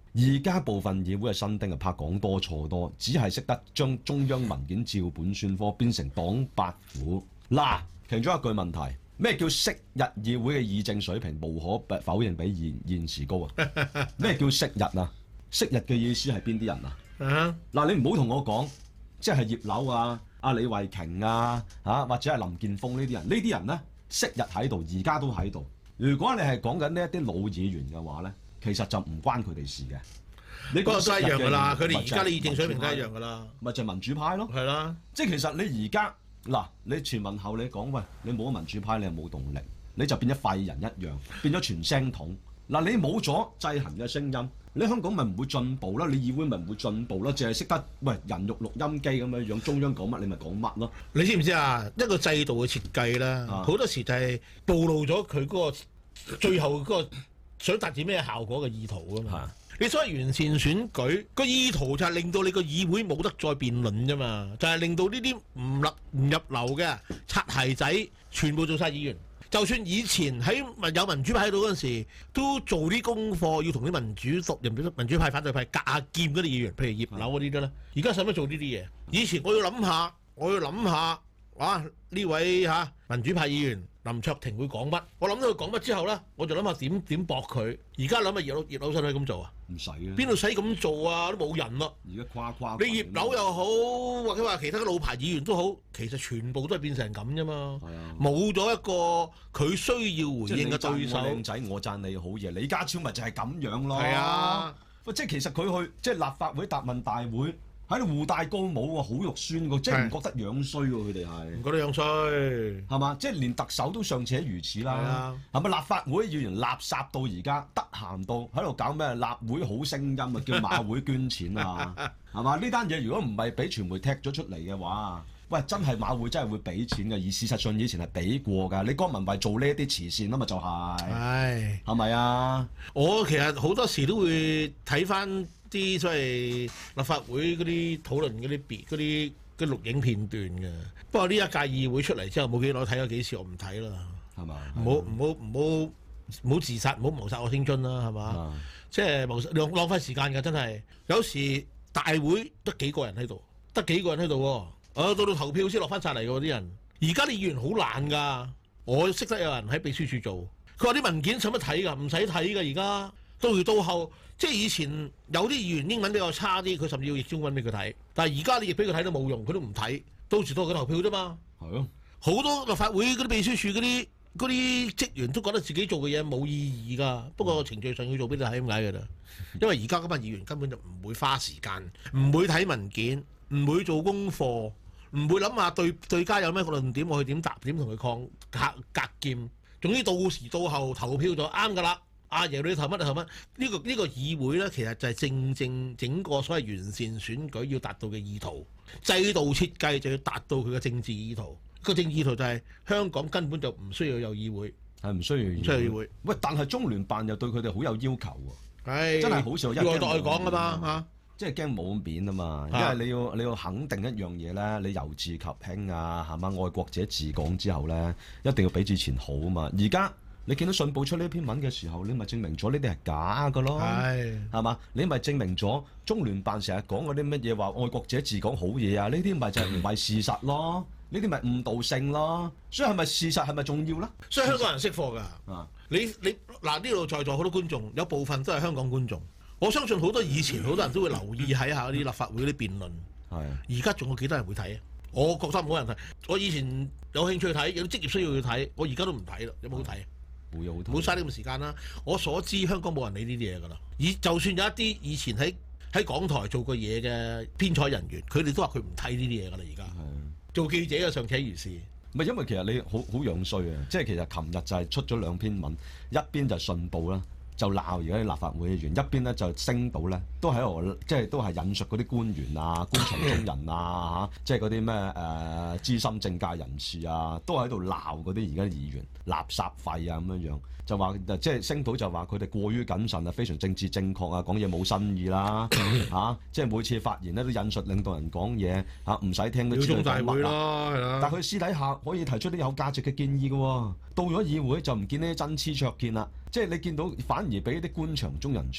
而家部分議會嘅新丁啊，怕講多錯多，只係識得將中央文件照本宣科，變成黨八股。嗱，其中一句問題，咩叫昔日議會嘅議政水平無可否認比現現時高啊？咩叫昔日啊？昔日嘅意思係邊啲人啊？嗱、uh，huh. 你唔好同我講，即係葉劉啊、阿李慧瓊啊、嚇或者係林健鋒呢啲人，呢啲人咧昔日喺度，而家都喺度。如果你係講緊呢一啲老議員嘅話咧，其實就唔關佢哋事嘅。你嗰個都係一樣㗎啦，佢哋而家啲議政水平都一樣㗎啦，咪就係民主派咯。係啦，即係其實你而家嗱，你全民後你講喂，你冇咗民主派，你係冇動力，你就變咗廢人一樣，變咗傳聲筒。嗱，你冇咗制衡嘅聲音，你香港咪唔會進步啦，你議會咪唔會進步啦，淨係識得喂人肉錄音機咁樣樣，中央講乜你咪講乜咯。你知唔知啊？一個制度嘅設計啦，好、啊、多時就係暴露咗佢嗰個最後嗰個想達至咩效果嘅意圖啊嘛。啊你所謂完善選舉個意圖就係令到你個議會冇得再辯論啫嘛，就係、是、令到呢啲唔入唔入流嘅擦鞋仔全部做晒議員。就算以前喺有民主派喺度嗰陣時，都做啲功課，要同啲民主獨人民主派、反對派格下劍嗰啲議員，譬如葉劉嗰啲咧。而家使乜做呢啲嘢？以前我要諗下，我要諗下，啊呢位嚇、啊、民主派議員林卓廷會講乜？我諗到佢講乜之後咧，我就諗下點點駁佢。而家諗下葉劉葉劉使唔使咁做啊？唔使啊！邊度使咁做啊？都冇人咯。而家誇誇你葉劉又好，或者話其他嘅老牌議員都好，其實全部都係變成咁啫嘛。係啊，冇咗一個佢需要回應嘅對手。靚仔，我讚你好嘢。李家超咪就係咁樣咯。係啊，喂，即係其實佢去即係立法會答問大會。喺度互戴高帽喎，好肉酸喎，即係唔覺得樣衰喎，佢哋係唔覺得樣衰，係嘛？即係連特首都尚且如此啦，係咪？立法會議員垃圾到而家，得閒到喺度搞咩？立會好聲音啊，叫馬會捐錢啊，係嘛？呢單嘢如果唔係俾傳媒踢咗出嚟嘅話，喂，真係馬會真係會俾錢嘅，而事實上以前係俾過㗎。你江文慧做呢一啲慈善啊嘛，就係係係咪啊？我其實好多時都會睇翻啲所謂立法會嗰啲討論嗰啲別嗰啲嗰錄影片段嘅。不過呢一屆議會出嚟之後冇幾耐，睇咗幾次，我唔睇啦，係嘛？唔好唔好唔好唔好自殺，唔好謀殺我青春啦，係嘛？啊、即係謀殺浪浪費時間㗎，真係。有時大會得幾個人喺度，得幾個人喺度喎。啊，到到投票先落翻晒嚟嘅喎啲人。而家啲議員好懶㗎，我識得有人喺秘書處做，佢話啲文件使乜睇㗎？唔使睇㗎，而家到時到後。即係以前有啲議員英文比較差啲，佢甚至要譯中文俾佢睇。但係而家你譯俾佢睇都冇用，佢都唔睇。到時到佢投票啫嘛。係咯。好多立法會嗰啲秘書處嗰啲嗰啲職員都覺得自己做嘅嘢冇意義㗎。不過程序上要做俾你睇，點解㗎啦？因為而家嗰班議員根本就唔會花時間，唔會睇文件，唔會做功課，唔會諗下對對家有咩論點，我去點答點同佢抗格格劍。總之到時到後投票就啱㗎啦。阿爺你投乜就投乜，呢、這個呢、這個議會咧，其實就係正正整個所謂完善選舉要達到嘅意圖，制度設計就要達到佢嘅政治意圖。個政治意圖就係香港根本就唔需要有議會，係唔需要唔需要議會。喂，但係中聯辦又對佢哋好有要求喎，係真係好少一外代講㗎嘛嚇，即係驚冇面啊嘛，因為你要你要肯定一樣嘢咧，你由治及興啊，係嘛？愛國者治港之後咧，一定要比之前好啊嘛，而家。你見到信報出呢篇文嘅時候，你咪證明咗呢啲係假㗎咯，係係嘛？你咪證明咗中聯辦成日講嗰啲乜嘢話愛國者治港好嘢啊？呢啲咪就係唔係事實咯？呢啲咪誤導性咯？所以係咪事實係咪重要咧？所以香港人識貨㗎。啊，你你嗱呢度在座好多觀眾，有部分都係香港觀眾。我相信好多以前好多人都會留意睇下啲立法會啲辯論。係。而家仲有幾多人會睇啊？我覺得冇人睇。我以前有興趣睇，有啲職業需要去睇，我而家都唔睇啦。有冇好睇？冇有好睇，冇嘥呢咁時間啦！我所知香港冇人理呢啲嘢㗎啦。以就算有一啲以前喺喺港台做過嘢嘅編採人員，佢哋都話佢唔睇呢啲嘢㗎啦。而家係做記者嘅尚且如是。唔係因為其實你好好樣衰啊！即係其實琴日就係出咗兩篇文，一邊就信報啦，就鬧而家啲立法會議員，一邊咧就星島咧都喺度，即係都係引述嗰啲官員啊、官場中人啊嚇，即係嗰啲咩誒資深政界人士啊，都喺度鬧嗰啲而家議員垃圾費啊咁樣樣，就話即係星島就話佢哋過於謹慎啊，非常政治正確啊，講嘢冇新意啦嚇、啊，即係每次發言咧都引述領導人講嘢嚇，唔使聽都知道講乜啦。但係佢私底下可以提出啲有價值嘅建議嘅喎，到咗議會就唔見呢啲真知灼見啦。即係你見到反而俾啲官場中人串，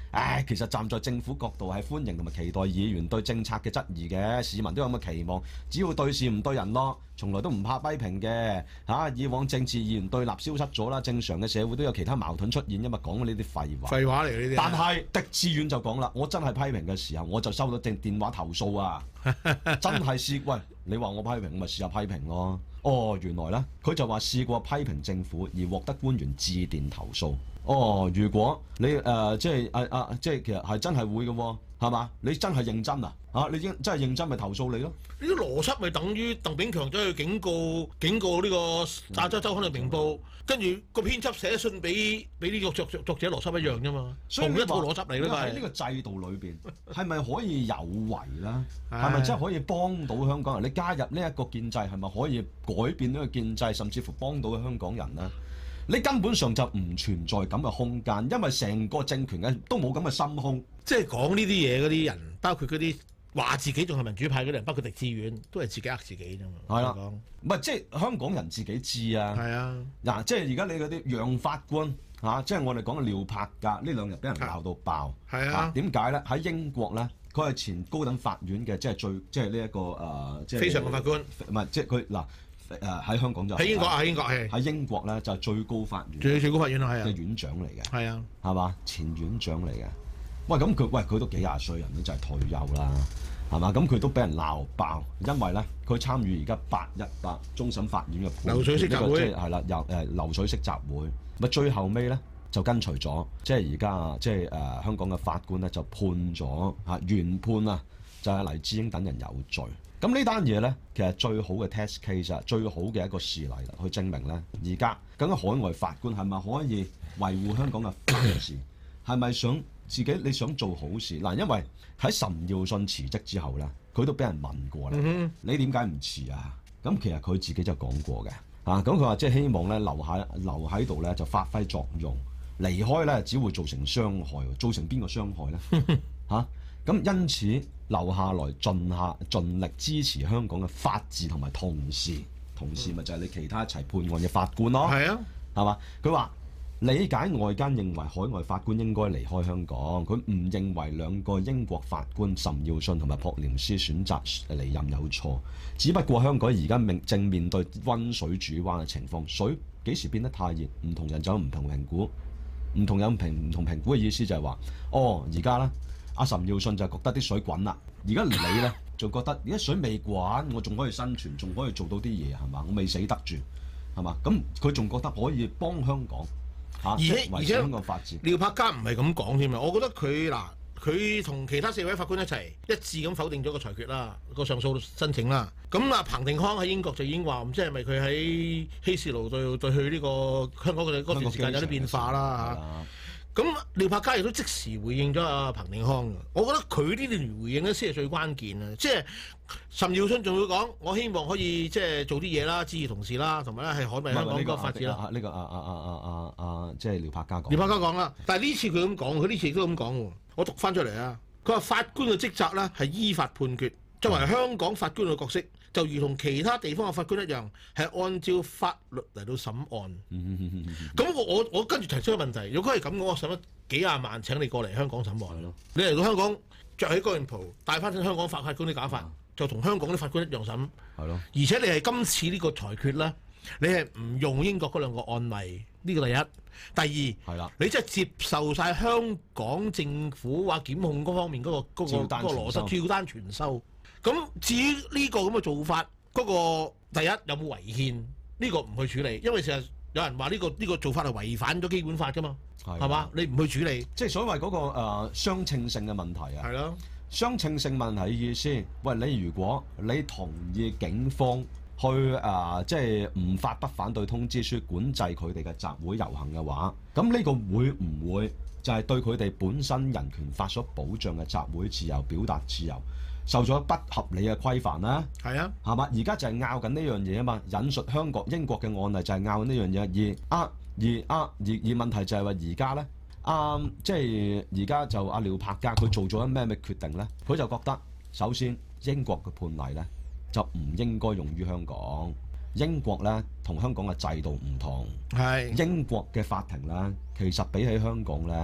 唉，其實站在政府角度係歡迎同埋期待議員對政策嘅質疑嘅，市民都有咁嘅期望，只要對事唔對人咯，從來都唔怕批評嘅嚇、啊。以往政治議員對立消失咗啦，正常嘅社會都有其他矛盾出現，因為講呢啲廢話。 廢話嚟呢啲。 但係狄志遠就講啦，我真係批評嘅時候，我就收到正電話投訴啊，真係試喂，你話我批評，咪試下批評咯。哦，原來咧，佢就話試過批評政府而獲得官員致電投訴。哦，如果你誒、呃、即係啊啊，即係其實係真係會嘅喎，係嘛？你真係認真啊？啊，你應真係認真咪投訴你咯？ 呢啲邏輯咪等於鄧炳強走去警告警告呢個亞洲週刊嘅明報，跟住個編輯寫信俾俾呢個作作作者邏輯一樣啫嘛，同一套邏輯嚟㗎嘛。喺呢個制度裏邊係咪可以有為啦？係咪真係可以幫到香港人？你加入呢一個建制係咪可以改變呢個建制，甚至乎幫到香港人咧？你根本上就唔存在咁嘅空間，因為成個政權嘅都冇咁嘅心胸。 即係講呢啲嘢嗰啲人，包括嗰啲話自己仲係民主派嗰啲人，包括狄志遠，都係自己呃自己啫嘛。 係啦，唔係即係香港人自己知啊。 係啊， 嗱，即係而家你嗰啲楊法官嚇、啊，即係我哋講嘅廖柏格呢兩日俾人鬧到爆。係啊，點解咧？喺英國咧，佢係前高等法院嘅，即係最即係呢一個誒，呃、即係非常嘅法官。 唔係，即係佢嗱。誒喺香港就喺英國啊，喺英國係喺英國咧就係最高法院最最高法院啊，係啊嘅院長嚟嘅， 係啊，係嘛，前院長嚟嘅。喂，咁佢喂佢都幾廿歲人都就係退休啦，係嘛？咁佢都俾人鬧爆，因為咧佢參與而家八一八終審法院嘅流水式集會係啦，又誒流水式集會，咪最後尾咧就跟隨咗，即係而家即係誒、呃、香港嘅法官咧就判咗嚇原判啊，就係、是、黎智英等人有罪。咁呢單嘢咧，其實最好嘅 test case 啊，最好嘅一個事例啦，去證明咧，而家咁嘅海外法官係咪可以維護香港嘅法治？係咪想自己你想做好事嗱？因為喺岑耀信辭職之後咧，佢都俾人問過啦，嗯、你點解唔辭啊？咁其實佢自己就講過嘅，啊，咁佢話即係希望咧留下留喺度咧就發揮作用，離開咧只會造成傷害，造成邊個傷害咧？嚇、啊？咁因此留下來盡下盡力支持香港嘅法治同埋同事，同事咪就係你其他一齊判案嘅法官咯。係啊，係嘛？佢話理解外間認為海外法官應該離開香港，佢唔認為兩個英國法官岑耀信同埋朴廉斯選擇離任有錯，只不過香港而家面正面對溫水煮蛙嘅情況，水幾時變得太熱，唔同人就有唔同評估，唔同有評唔同評估嘅意思就係話，哦而家咧。阿岑耀信就覺得啲水滾啦，而家你咧就覺得而家水未滾，我仲可以生存，仲可以做到啲嘢係嘛？我未死得住係嘛？咁佢仲覺得可以幫香港嚇，即係維持香港法治。 廖柏嘉唔係咁講添啊！我覺得佢嗱，佢同其他四位法官一齊一致咁否定咗個裁決啦，個上訴申請啦。咁啊，彭定康喺英國就已經話唔知係咪佢喺希士路對對去呢個香港嘅嗰段時間有啲變化啦嚇。咁廖柏嘉亦都即時回應咗阿彭定康嘅，我覺得佢呢段回應咧先係最關鍵啊！即係岑耀信仲會講，我希望可以即係做啲嘢啦，支持同事啦，同埋咧係捍衞香港個法治啦。 呢、這個啊啊啊啊啊啊，即係廖柏嘉講。 廖柏嘉講啦，但係呢次佢咁講，佢呢次亦都咁講喎。我讀翻出嚟啊，佢話法官嘅職責咧係依法判決，作為香港法官嘅角色，就如同其他地方嘅法官一樣，係按照法律嚟到審案。咁我我我跟住提出個問題，如果係咁嘅，我使乜幾廿萬請你過嚟香港審案？你嚟到香港着起高領袍，戴翻身香港法法官啲假髮，就同香港啲法官一樣審。係咯。而且你係今次呢個裁決咧，你係唔用英國嗰兩個案例，呢個第一。第二係啦，你即係接受晒香港政府話檢控嗰方面嗰、嗰個嗰、嗰個嗰、嗰個邏輯，照單全收。咁至於呢個咁嘅做法，嗰、嗰個第一有冇違憲？呢、呢個唔去處理，因為成日有人話呢、呢個呢、呢個做法係違反咗基本法㗎嘛，係嘛？你唔去處理，即係所謂嗰、嗰個誒、呃、相稱性嘅問題啊。係咯，相稱性問題嘅意思，喂，你如果你同意警方去誒、呃、即係唔發不反對通知書管制佢哋嘅集會遊行嘅話，咁呢個會唔會就係對佢哋本身人權法所保障嘅集會自由、表達自由受咗不合理嘅規範啦？係啊，係嘛？而家就係拗緊呢樣嘢啊嘛，引述香港、英國嘅案例就係拗緊呢樣嘢，而啊而啊而而問題就係話而家咧，啊即係而家就阿廖柏嘉佢做咗咩咩決定咧？佢就覺得首先英國嘅判例咧就唔應該用於香港，英國咧同香港嘅制度唔同，係英國嘅法庭咧其實比起香港咧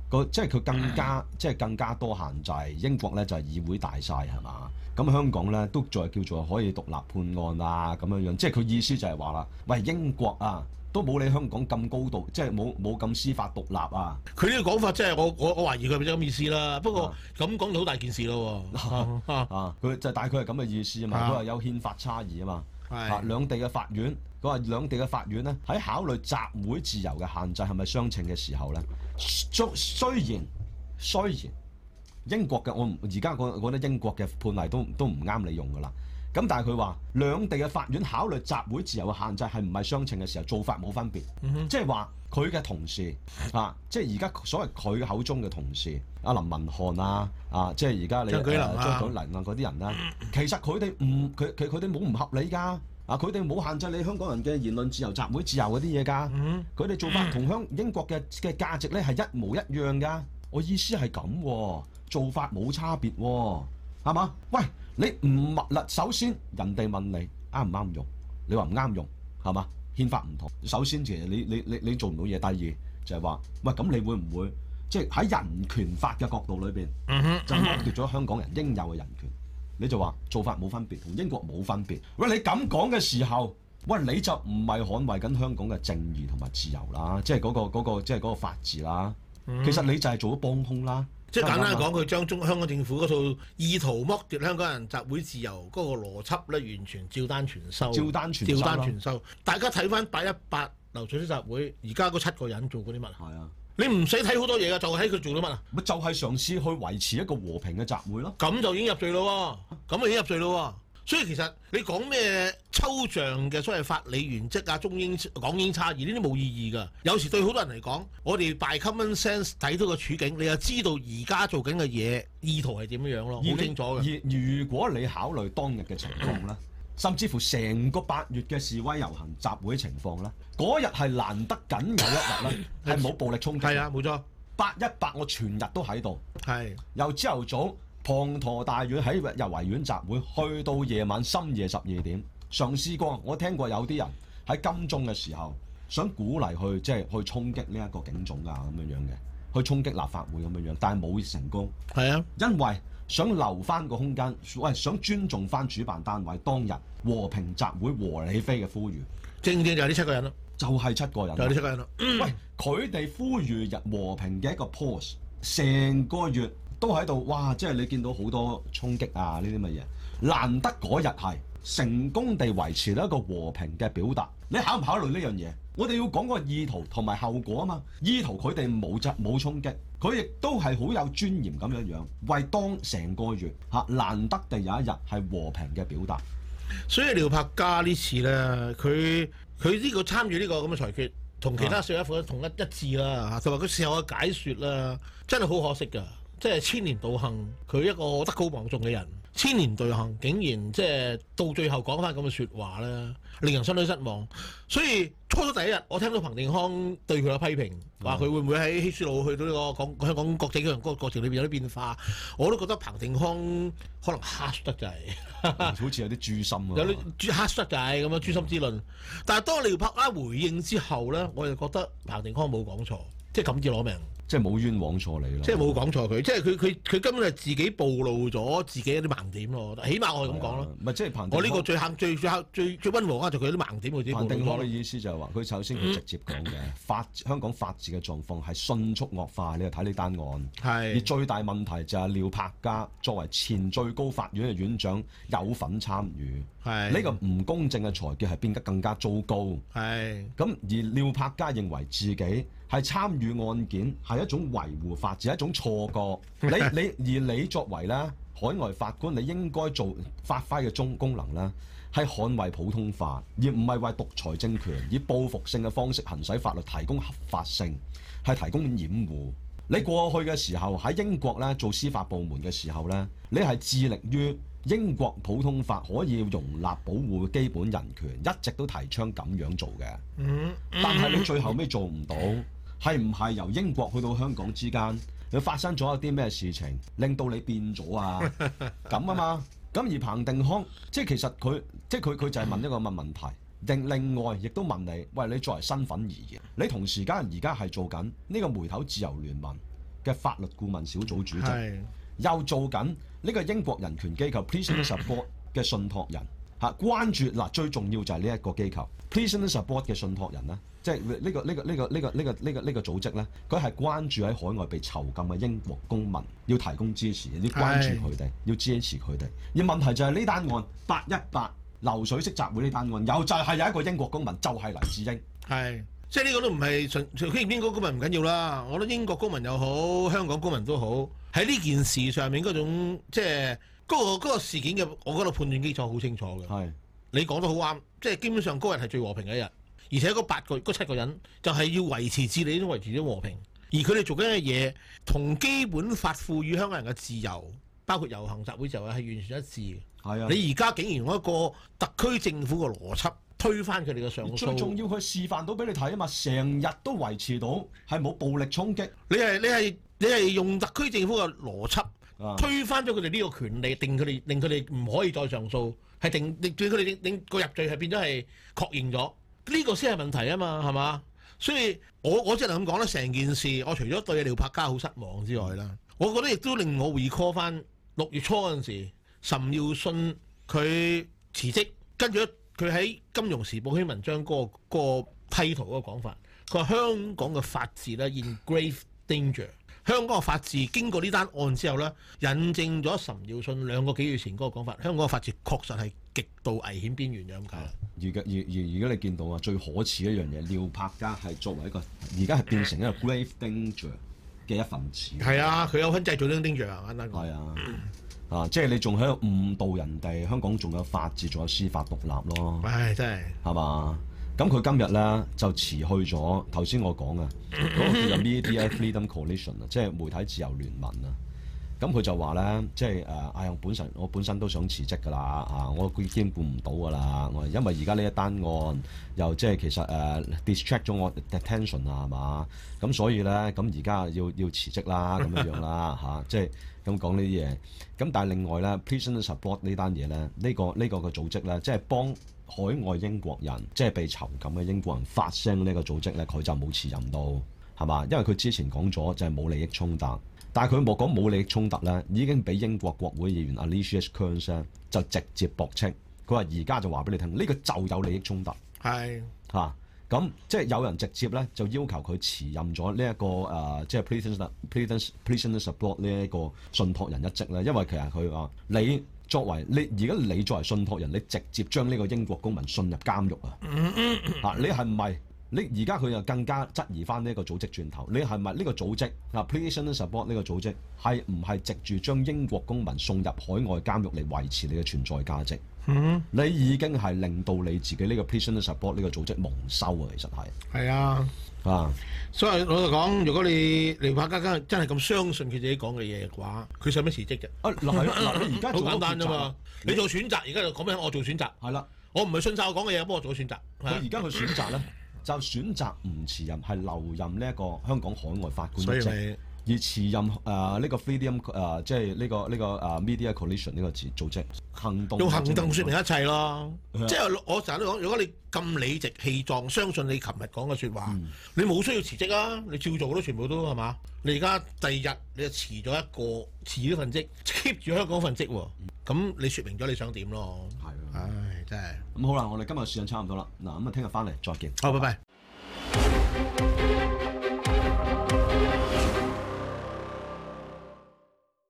個即係佢更加即係更加多限制。英國咧就係議會大晒係嘛？咁香港咧都再叫做可以獨立判案啊咁樣樣，即係佢意思就係話啦，喂英國啊都冇你香港咁高度，即係冇冇咁司法獨立啊！ 佢呢個講法即係我我我懷疑佢係咪咁意思啦。不過咁講就好大件事咯喎。 啊，佢就大概係咁嘅意思啊嘛。佢話有憲法差異啊嘛。啊，兩地嘅法院，佢話兩地嘅法院咧喺考慮集會自由嘅限制係咪相稱嘅時候咧，雖雖然雖然英國嘅我而家我覺得英國嘅判例都都唔啱你用噶啦。咁但係佢話兩地嘅法院考慮集會自由嘅限制係唔係相稱嘅時候，做法冇分別，嗯、即係話佢嘅同事啊，即係而家所謂佢嘅口中嘅同事，阿林文瀚啊，啊，即係而家你張舉能啊、張舉能啊嗰啲人啦，其實佢哋唔佢佢佢哋冇唔合理㗎，啊，佢哋冇限制你香港人嘅言論自由、集會自由嗰啲嘢㗎，佢哋、嗯、做法同香英國嘅嘅價值咧係一模一樣㗎。我意思係咁喎，做法冇差別喎，係嘛？喂！你唔物啦，首先人哋問你啱唔啱用，你話唔啱用，係嘛？憲法唔同。首先其實你你你你做唔到嘢。第二就係話，喂咁你會唔會即係喺人權法嘅角度裏邊，就剝奪咗香港人應有嘅人權？你就話做法冇分別，同英國冇分別。喂，你咁講嘅時候，喂你就唔係捍衛緊香港嘅正義同埋自由啦，即係嗰個嗰個即係嗰個法治啦。其實你就係做咗幫兇啦。 即係簡單講，佢將中香港政府嗰套意圖剝奪香港人集會自由嗰個邏輯咧，完全照單全收。 照單全收。 照單全收。大家睇翻八一八流水式集會，而家嗰七個人做過啲乜啊？係啊。你唔使睇好多嘢㗎，就睇佢做咗乜啊？ 咪就係嘗試去維持一個和平嘅集會咯。 咁就已經入罪咯喎！咁就已經入罪咯喎！所以其實你講咩抽象嘅所謂法理原則啊、中英港英差異呢啲冇意義㗎。有時對好多人嚟講，我哋 by common sense 睇到個處境，你就知道而家做緊嘅嘢意圖係點樣樣咯，好清楚嘅。 而如果你考慮當日嘅情況咧，甚至乎成個八月嘅示威遊行集會情況咧，嗰日係難得僅有一日咧，係冇暴力衝擊。係啊，冇錯。八一八我全日都喺度，係由朝頭早滂沱大雨喺由維園集會，去到夜晚深夜十二點，嘗試過。我聽過有啲人喺金鐘嘅時候想鼓勵去即係去衝擊呢一個警總啊咁樣樣嘅，去衝擊立法會咁樣樣，但係冇成功。係啊，因為想留翻個空間，喂，想尊重翻主辦單位當日和平集會和理非嘅呼籲。 正正就係呢七個人咯， 就係七個人， 就係呢七個人咯。 喂，佢哋呼籲日和平嘅一個 pause， 成個月都喺度，哇！即係你見到好多衝擊啊，呢啲乜嘢？難得嗰日係成功地維持到一個和平嘅表達。你考唔考慮呢樣嘢？我哋要講個意圖同埋後果啊嘛。意圖佢哋冇質冇衝擊，佢亦都係好有尊嚴咁樣樣，為當成個月嚇難得地有一日係和平嘅表達。 所以廖柏嘉呢次咧，佢佢呢個參與呢個咁嘅裁決，同其他社會一同一一致啦嚇，同埋佢事後嘅解説啦，真係好可惜㗎。即係千年道行，佢一個德高望重嘅人，千年道行竟然即係到最後講翻咁嘅説話咧，令人相當失望。所以初初第一日，我聽到彭定康對佢嘅批評，話佢會唔會喺希斯路去到呢個港香港國際嗰個過程裏邊有啲變化，我都覺得彭定康可能黑得滯， 好似有啲誅心啊， 有啲黑得滯咁樣誅心之論。但係當廖柏嘉回應之後咧，我就覺得彭定康冇講錯，即係敢字攞命。 即係冇冤枉錯你咯， 即係冇講錯佢，即係佢佢佢根本係自己暴露咗自己一啲盲點咯。起碼我係咁講咯。 唔係即係彭定康， 我呢個最肯最最最最溫和啊，就佢啲盲點佢自己暴露咗。 彭定康嘅意思就係話，佢首先佢直接講嘅、嗯、法香港法治嘅狀況係迅速惡化。你又睇呢單案，係而最大問題就係廖柏嘉作為前最高法院嘅院長有份參與，係呢個唔公正嘅裁決係變得更加糟糕。係咁而廖柏嘉認為自己係參與案件係一種維護法治，係一種錯覺。你你而你作為咧海外法官，你應該做發揮嘅中功能咧，係捍衛普通法，而唔係為獨裁政權以報復性嘅方式行使法律提供合法性，係提供掩護。你過去嘅時候喺英國咧做司法部門嘅時候咧，你係致力於英國普通法可以容納保護基本人權，一直都提倡咁樣做嘅。嗯，但係你最後尾做唔到。係唔係由英國去到香港之間，你發生咗一啲咩事情，令到你變咗啊？咁啊嘛，咁而彭定康，即係其實佢，即係佢佢就係問一個問問題，另另外亦都問你，喂，你作為身份而言，你同時間而家係做緊呢個梅頭自由聯盟， 嘅法律顧問小組主席，又做緊呢個英國人權機構 Prisoner Support 嘅信託人嚇，關注嗱最重要就係呢一個機構 Prisoner Support 嘅信託人咧，即係呢個呢個呢個呢個呢個呢個呢個組織咧，佢係關注喺海外被囚禁嘅英國公民，要提供支持，要關注佢哋，要支持佢哋。而問題就係呢單案八一八流水式集會呢單案，有就係有一個英國公民，就係、是、黎智英。 係，即係呢個都唔係純純英英國公民唔緊要啦。我覺得英國公民又好，香港公民都好，喺呢件事上面嗰種即係嗰、嗰個嗰個事件嘅，我覺得判斷基礎好清楚嘅。係，你講得好啱，即係基本上嗰日係最和平嘅一日，而且嗰八個嗰七個人就係要維持治理，都維持咗和平。而佢哋做緊嘅嘢，同基本法賦予香港人嘅自由，包括遊行集會自由係完全一致嘅。係啊！你而家竟然用一個特區政府嘅邏輯推翻佢哋嘅上訴， 最重要佢示範到俾你睇啊嘛！成日都維持到係冇暴力衝擊。 你係你係你係用特區政府嘅邏輯、啊、推翻咗佢哋呢個權利，定佢哋令佢哋唔可以再上訴，係定令佢哋令個入罪係變咗係確認咗，呢、呢個先係問題啊嘛，係嘛？所以我我只能咁講啦，成件事我除咗對廖柏嘉好失望之外啦，我覺得亦都令我 recall 翻六月初嗰陣時。岑耀信佢辭職，跟住佢喺《金融時報》篇文章嗰、嗰個嗰個批圖嗰個講法，佢話香港嘅法治咧 in grave danger。香港嘅法治經過呢單案之後咧，引證咗岑耀信兩個幾月前嗰個講法，香港嘅法治確實係極度危險邊緣嘅咁解。 而家而而而家你見到啊，最可恥一樣嘢，廖柏嘉係作為一個而家係變成一個 grave danger 嘅一份子。係啊，佢有份製造呢種 danger 啊，簡單講。係啊。 啊！即係你仲喺度誤導人哋，香港仲有法治，仲有司法獨立咯。 唉，真係係嘛？咁佢今日咧就辭去咗頭先我講嘅嗰個叫做 Media Freedom Coalition 啊，即係媒體自由聯盟啊。咁佢就話咧，即係誒，哎呀，本身我本身都想辭職㗎啦，啊，我兼顧唔到㗎啦，我因為而家呢一單案又即係其實誒、uh, distract 咗我 attention 啊，係嘛？咁所以咧，咁而家要要辭職啦，咁樣樣啦嚇，即係咁講呢啲嘢。咁但係另外咧 Prisoner Support 呢單嘢咧，呢、呢個呢、呢個嘅組織咧，即係幫海外英國人，即係被囚禁嘅英國人發聲呢個組織咧，佢就冇辭任到，係嘛？因為佢之前講咗就係冇利益衝突。但係佢冇講冇利益衝突咧，已經俾英國國會議員 Alicia Kearns 就直接駁斥。佢話而家就話俾你聽，呢、呢個就有利益衝突。係嚇，咁、啊、即係有人直接咧就要求佢辭任咗呢一個誒、呃，即係 Prisoner Prisoner Prisoner Support 呢一個信託人一職咧。因為其實佢話你作為你而家你作為信託人，你直接將呢個英國公民送入監獄啊！嚇、啊，你係唔係？你而家佢又更加質疑翻呢一個組織轉頭，你係咪呢個組織啊 Prisoner Support 呢個組織係唔係藉住將英國公民送入海外監獄嚟維持你嘅存在價值？嗯，你已經係令到你自己呢個 Prisoner Support 呢個組織蒙羞啊！其實係係啊啊，所以老實講，如果你廖柏嘉真係咁相信佢自己講嘅嘢嘅話，佢使乜辭職啫？啊嗱係嗱，你而家好簡單啫嘛，你做選擇，而家就講俾我做選擇係啦，我唔係信晒我講嘅嘢，幫我做選擇。佢而家去選擇咧。就選擇唔辭任，係留任呢一個香港海外法官一職，而辭任誒呢、呃這個 Freedom 誒、呃、即係呢、這個呢、這個誒、uh, Media Coalition 呢個組組織行動，用行動説明一切咯。即係我成日都講，如果你咁理直氣壯，相信你琴日講嘅説話，嗯、你冇需要辭職啊，你照做咯，全部都係嘛？你而家第二日你就辭咗一個辭咗份職 ，keep 住香港份職喎，咁、嗯、你説明咗你想點咯？係啊，唉，真係咁好啦，我哋今日時間差唔多啦，嗱咁啊，聽日翻嚟再見，好，拜拜。